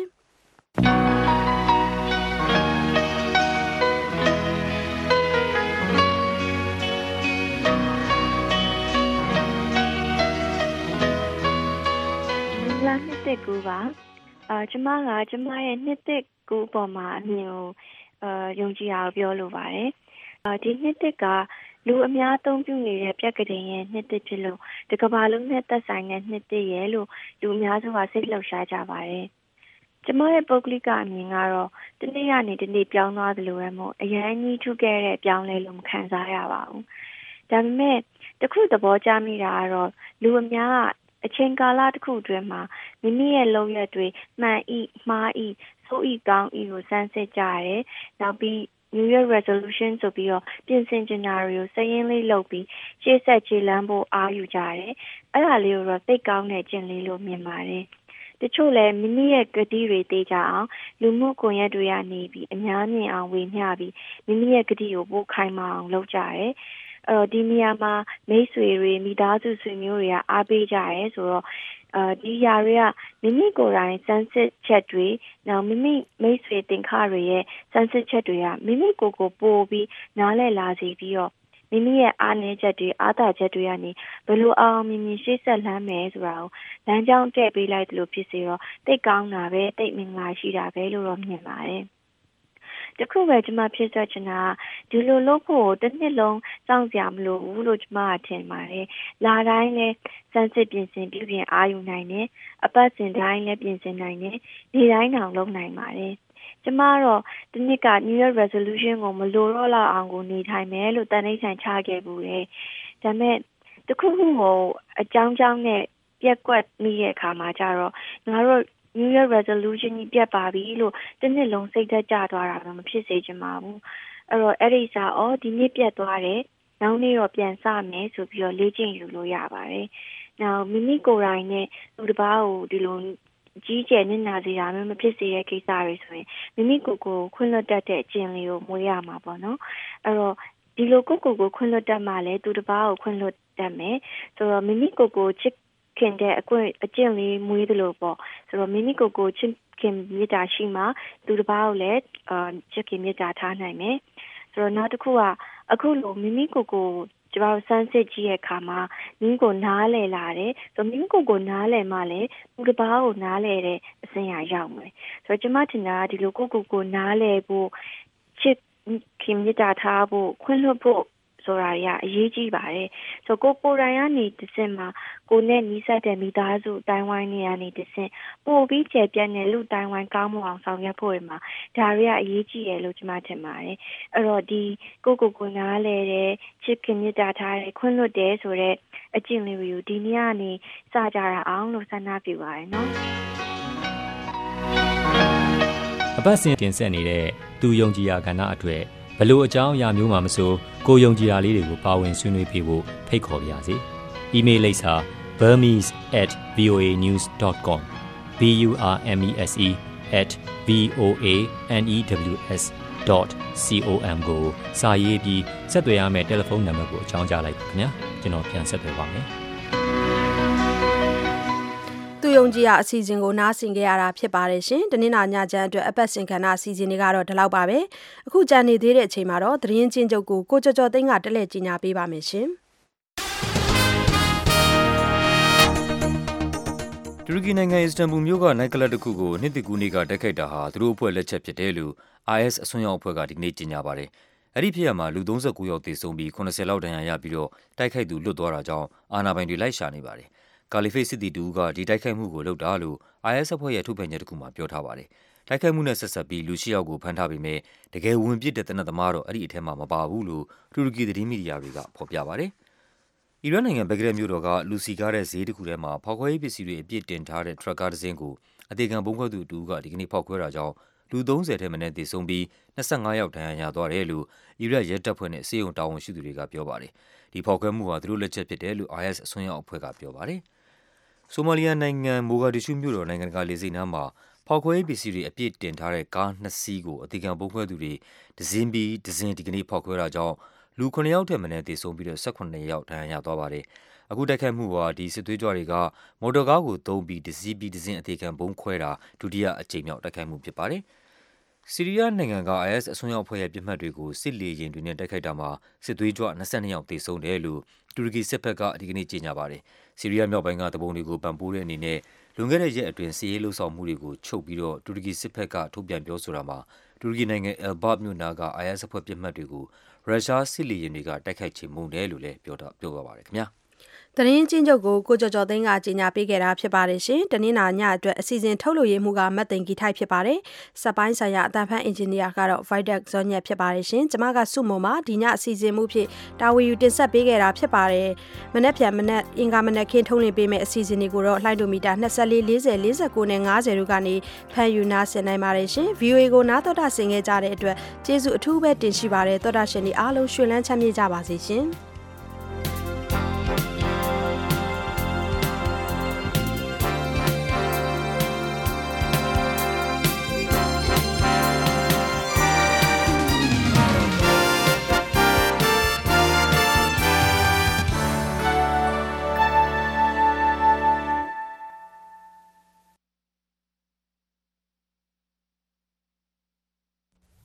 ။လာနှစ်သက်ကူပါကျမရဲ့နှစ်သက်ကူပေါ်မှာအမြင်ကိုယုံကြည်အောင်ပြောလိုပါတယ်ဒီနှစ်သက်ကလူအများအသုံးပြုနေတဲ့ပြက်ကလေးရဲ့နှစ်သက်ဖြစ်လို့ဒီကမ္ဘာလုံးနဲ့သက်ဆိုင်တဲ့နှစ်သက်ရဲ့လို့လူအများစုကစိတ်လှုပ်ရှားကြပါတယ်ကျမရဲ့ပုဂ္ဂလိကအမြင်ကတော့ဒီနေ့ကနေဒီနေ့ပြောင်းသွားသလိုပဲမို့အရင်ကြီးထူးခဲ့တဲ့ပြောင်းလဲလို့မခံစားရပါဘူးဒါပေမဲ့တခုသဘောကျမိတာကတော့လူအများကအချိန်ကာလတစ်ခုအတွင်းမှာမိမိရဲ့လုပ်ရက်တွေမှန်ဤမှားဤဆိုဤကောင်းဤကိုစမ်းစစ်ကြရတယ်။နောက်ပြီး New Year Resolution ဆိုပြီးတော့ပြင်ဆင်ချင်တာတွေကိုစရင်းလေးလုပ်ပြီးရှေ့ဆက်ခြေလှမ်းဖို့အားယူကြရတယ်။အဲ့ဒါလေးကိုတော့သိကောင်းတဲ့ကျင့်လေးလို့မြင်ပါတယ်တချို့လည်းမိမိရဲ့ဂတိတွေသိကြအောင်လူမှုကွန်ရက်တွေကနေပြီးအများမြင်အောင်ဝေမျှပြီးမိမိရဲ့ဂတိကိုပို့ခိုင်းမအောင်လုပ်ကြတယ်ဒီနေရာမှာမိတ်ဆွေတွေမိသားစုဆွေမျိုးတွေကအားပေးကြရဲဆိုတော့ဒီຢာတွေကမိမိကိုယ်တိုင်စမ်းစစ်ချက်တွေနောက်မိမိမိတ်ဆွေတင်ခါတွေရဲ့စမ်းစစ်ချက်တွေကမိမိကိုယ်ကိုပို့ပြီးနားလည်လာစေပြီးတော့မိမိရဲ့အားနည်းချက်တွေအားသာချက်တွေကနေဘယ်လိုအောင်မြင်မြင်ရှေ့ဆက်လှမ်းမယ်ဆိုတာကိုလမ်းကြောင်းတည့်ပေးလိုက်တယ်လို့ဖြစ်စေတော့တိတ်ကောင်းတာပဲတိတ်မင်္ဂလာရှိတာပဲလို့တော့မြင်ပါတယ်တခုပဲကျွန်မဖြစ်ဆက်ချင်တာဒီလိုလုပ်ဖို့တစ်နှစ်လုံးစောင့်ကြမလို့ဘူးလို့ကျွန်မထင်ပါတယ်လာတိုင်းလဲစမ်းစစ်ပြင်ဆင်ပြုပြင်အားယူနိုင်တယ်အပတ်စဉ်တိုင်းလဲပြင်ဆင်နိုင်တယ်ဒီတိုင်းတောင်လုပ်နိုင်ပါတယ်ကျမတော့ဒီနှစ်က New Year Resolution ကိုမလိုတော့လောက်အောင်ကိုနေထိုင်မယ်လို့တန်ဋိဌာန်ချခဲ့ဘူးလေဒါပေမဲ့တခုခုကိုအကြောင်းနဲ့ပြက်ကွက်မိတဲ့အခါမှာကျတော့ငါတို့New Year Resolution ကြီးပြတ်ပါပြီလို့တစ်နှစ်လုံးစိတ်သက်ကြသွားတာတော့မဖြစ်စေချင်ပါဘူးအဲ့တော့အဲ့ဒီစားဒီနေ့ပြတ်သွားတယ်နောက်နေ့တော့ပြန်စမယ်ဆိုပြီးတော့လေ့ကျင့်ယူလို့ရပါတယ်နောက်မိမိကိုယ်တိုင်နဲ့သူတစ်ပါးကိုဒီလိုကြီးကျယ်နေနာစေတာမျိုးမဖြစ်စေတဲ့ကိစ္စတွေဆိုရင်မိမိကိုယ်ကိုခွင့်လွှတ်တတ်တဲ့အကျင့်လေးကိုမွေးရမှာပေါ့နော်အဲ့တော့ဒီလိုကိုယ်ကိုခွင့်လွှတ်တတ်မှလည်းသူတစ်ပါးကိုခွင့်လွှတ်တတ်မယ်ဆိုတော့မိမိကိုယ်ကိုချစ်ခင်တဲ့အကျင့်လေးမွေးသလိုပေါ့ဆိုတော့မိမိကိုယ်ကိုချစ်ခင်မေတ္တာရှိမှသူတစ်ပါးကိုလည်းချစ်ခင်မေတ္တာထားနိုင်မယ်ဆိုတော့နောက်တစ်ခုကအခုလိုမိမိကိုယ်ကိုကျမတို့စမ်းစစ်ကြည့်ရဲ့အခါမှာမိမိကိုနားလည်လာတယ်ဆိုတော့မိမိကိုနားလည်မှလည်းသူတစ်ပါးကိုနားလည်တဲ့အဆင့်အရောက်မယ်ဆိုတော့ကျမထင်တာဒီလိုကိုနားလည်ဖို့ချစ်ခင်မေတ္တာထားဖို့ခွင့်လွှတ်ဖို့ဆိုတာရအရေးကြီးပါတယ်ဆိုတော့ကိုယ်တိုင်ကနေတစ်စင်မှာကိုနဲ့နီးစပ်တဲ့မိသားစုတိုင်းဝိုင်းနေရနေတစ်စင်ပို့ပြီးကျေပြတ်တဲ့လူတိုင်းဝိုင်းကောင်းမွန်အောင်ဆောင်ရွက်ဖို့ရမှာဒါတွေကအရေးကြီးတယ်လို့ကျွန်မထင်ပါတယ်အဲ့တော့ဒီကိုနားလဲတဲ့ချစ်ခင်မေတ္တာထားတဲ့ခွင့်လွှတ်တယ်ဆိုတော့အကျင့်လေးတွေကိုဒီနေ့ကနေစကြရအောင်လို့ဆန္ဒပြုပါတယ်နော်အပတ်စဉ်တင်ဆက်နေတဲ့သူယုံကြည်ရာကဏ္ဍအတွက်ဘလို့အကြောင်းအရာမျိုးမှမဆိုကိုယုံကြည်ရာလေးတွေကိုပါဝင်ဆွေးနွေးပေးဖို့ဖိတ်ခေါ်ပါရစေ။ email လိပ်စာ burmese@voanews.com burmese@voanews.com ကိုစာရေးပြီးဆက်သွယ်ရမယ့်တယ်လီဖုန်းနံပါတ်ကိုအကြောင်းကြားလိုက်ပါခင်ဗျာ။ကျွန်တော်ပြန်ဆက်သွယ်ပါမယ်။သူယုံကြည်ရအစီအစဉ်ကိုနားဆင်ကြရတာဖြစ်ပါတယ်ရှင်။တနင်္လာညချမ်းအတွက်အပတ်စဉ်ကဏ္ဍအစီအစဉ်တွေကတော့ဒီလောက်ပါပဲ။အခုကြံနေသေးတဲ့အချိန်မှာတော့သတင်းချင်းချုပ်ကိုကျော်သိန်းကတက်လက်ကြီးညာပေးပါမယ်ရှင်။တူရကီနိုင်ငံအစ္စတန်ဘူမြို့ကနိုက်ကလပ်တစ်ခုကိုနှစ်သစ်ကူးနေ့ကတိုက်ခိုက်တာဟာသူတို့အဖွဲ့လက်ချက်ဖြစ်တယ်လို့ IS အစွန်းရောက်အဖွဲ့ကဒီကနေ့ကြေညာပါတယ်။အဲ့ဒီဖြစ်ရပ်မှာလူ39ယောက်သေဆုံးပြီး80လောက်ဒဏ်ရာရပြီးတော့တိုက်ခိုက်သူလွတ်သွားတာကြောင့်အာဏာပိုင်တွေလိုက်ရှာနေပါတယ်။ကာလီဖိတ်စစ်တီတူကဒီတိုက်ခိုက်မှုကိုလုပ်တာလို့ IS အဖွဲ့ရဲ့ထုတ်ပြန်ချက်တစ်ခုမှာပြောထားပါတယ်။တိုက်ခိုက်မှုနဲ့ဆက်ဆက်ပြီးလူ8ယောက်ကိုဖမ်းထားပေမဲ့တကယ်ဝင်ပစ်တဲ့သေနတ်သမားတော့အဲ့ဒီအထက်မှာမပါဘူးလို့တူရကီသတင်းမီဒီယာတွေကဖော်ပြပါတယ်။အီရန်နိုင်ငံဘဂ္ဂဒက်မြို့တော်ကလူစီကားတဲ့ဈေးတစ်ခုထဲမှာဖောက်ခွဲရေးပစ္စည်းတွေအပြည့်တင်ထားတဲ့ထရပ်ကားတစ်စင်းကိုအသေးခံဘုံခွဲသူအတူကဒီကနေ့ဖောက်ခွဲတာကြောင့်လူ30ထဲမနည်းသေဆုံးပြီး25ယောက်ဒဏ်ရာရသွားတယ်လို့အီရတ်ရဲတပ်ဖွဲ့နဲ့စေယုံတာဝန်ရှိသူတွေကပြောပါတယ်။ဒီဖောက်ခွဲမှုဟာသူတို့လက်ချက်ဖြစ်တယ်လို့ IS အစွန်းရောက်အဖွဲ့ကပြောပါတယ်။ဆိုမာလီယာနိုင်ငံမိုဂါဒစ်ရှူးမြို့တော်နိုင်ငံတကာလေဆိပ်နားမှာဖောက်ခွဲရေးပစ္စည်းတွေအပြည့်တင်ထားတဲ့ကား2စီးကိုအသေးခံဘုံခွဲသူတွေဒဇင်ဒီကနေ့ဖောက်ခွဲတာကြောင့်လူ9ယောက်ထက်မနည်းသေဆုံးပြီးတော့18ယောက်ဒဏ်ရာရသွားပါတယ်။အခုတိုက်ခိုက်မှုဟာဒီစစ်သွေးကြွတွေကမော်တော်ကားကိုသုံးပြီးဒဇင်အသေးခံဘုံခွဲတာဒုတိယအကြိမ်မြောက်တိုက်ခိုက်မှုဖြစ်ပါတယ်။ဆီးရီးယားနိုင်ငံက IS အစွန်းရောက်အဖွဲ့ရဲ့ပြစ်မှတ်တွေကိုစစ်လေယာဉ်တွေနဲ့တိုက်ခိုက်တာမှာစစ်သွေးကြွ22ယောက်သေဆုံးတယ်လို့တူရကီစစ်ဘက်ကဒီကနေ့ကြေညာပါတယ်။ဆီးရီးယားမြောက်ပိုင်းကတပုံတွေကိုပံ့ပိုးတဲ့အနေနဲ့လွန်ခဲ့တဲ့ရက်အတွင်းစစ်ရေးလှုပ်ဆောင်မှုတွေကိုချုပ်ပြီးတော့တူရကီစစ်ဘက်ကထုတ်ပြန်ပြောဆိုတာမှာတူရကီနိုင်ငံအယ်ဘာ့မြို့နာက IS အဖွဲ့ပြစ်မှတ်တွေကိုရုရှားစစ်လေယာဉ်တွေကတိုက်ခိုက်ချေမှုန်းတယ်လို့လည်းပြောပါပါတယ်ခင်ဗျာ။သတင်းချင်းချုပ်ကိုကျော်သိန်းကကြေညာပေးခဲ့တာဖြစ်ပါတယ်ရှင်။တနင်္လာညအတွက်အစီအစဉ်ထုတ်လို့ရမှုကမတ်သိန်ဂီထိုက်ဖြစ်ပါတယ်။စက်ပိုင်းဆိုင်ရာအတန်ဖန်အင်ဂျင်နီယာကတော့ Vidak ဇော်ညက်ဖြစ်ပါတယ်ရှင်။ကျွန်မကစုမုံပါဒီညအစီအစဉ်မှုဖြစ်တာဝီယူတင်ဆက်ပေးခဲ့တာဖြစ်ပါတယ်။မနေ့ဖြန်မနေ့အင်္ဂါမနေ့ခင်းထုတ်လွှင့်ပေးမယ့်အစီအစဉ်တွေကိုတော့လှိုင်းဒိုမီတာ24 40 49နဲ့50တို့ကနေဖန်ယူနာဆင်နိုင်ပါတယ်ရှင်။ VOA ကိုနားတော်တာဆင်ခဲ့ကြတဲ့အတွက်ကျေးဇူးအထူးပဲတင်ရှိပါတယ်တော်တာရှင်ဒီအားလုံးရွှင်လန်းချမ်းမြေ့ကြပါစေရှင်။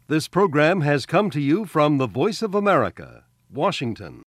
This program has come to you from the Voice of America, Washington.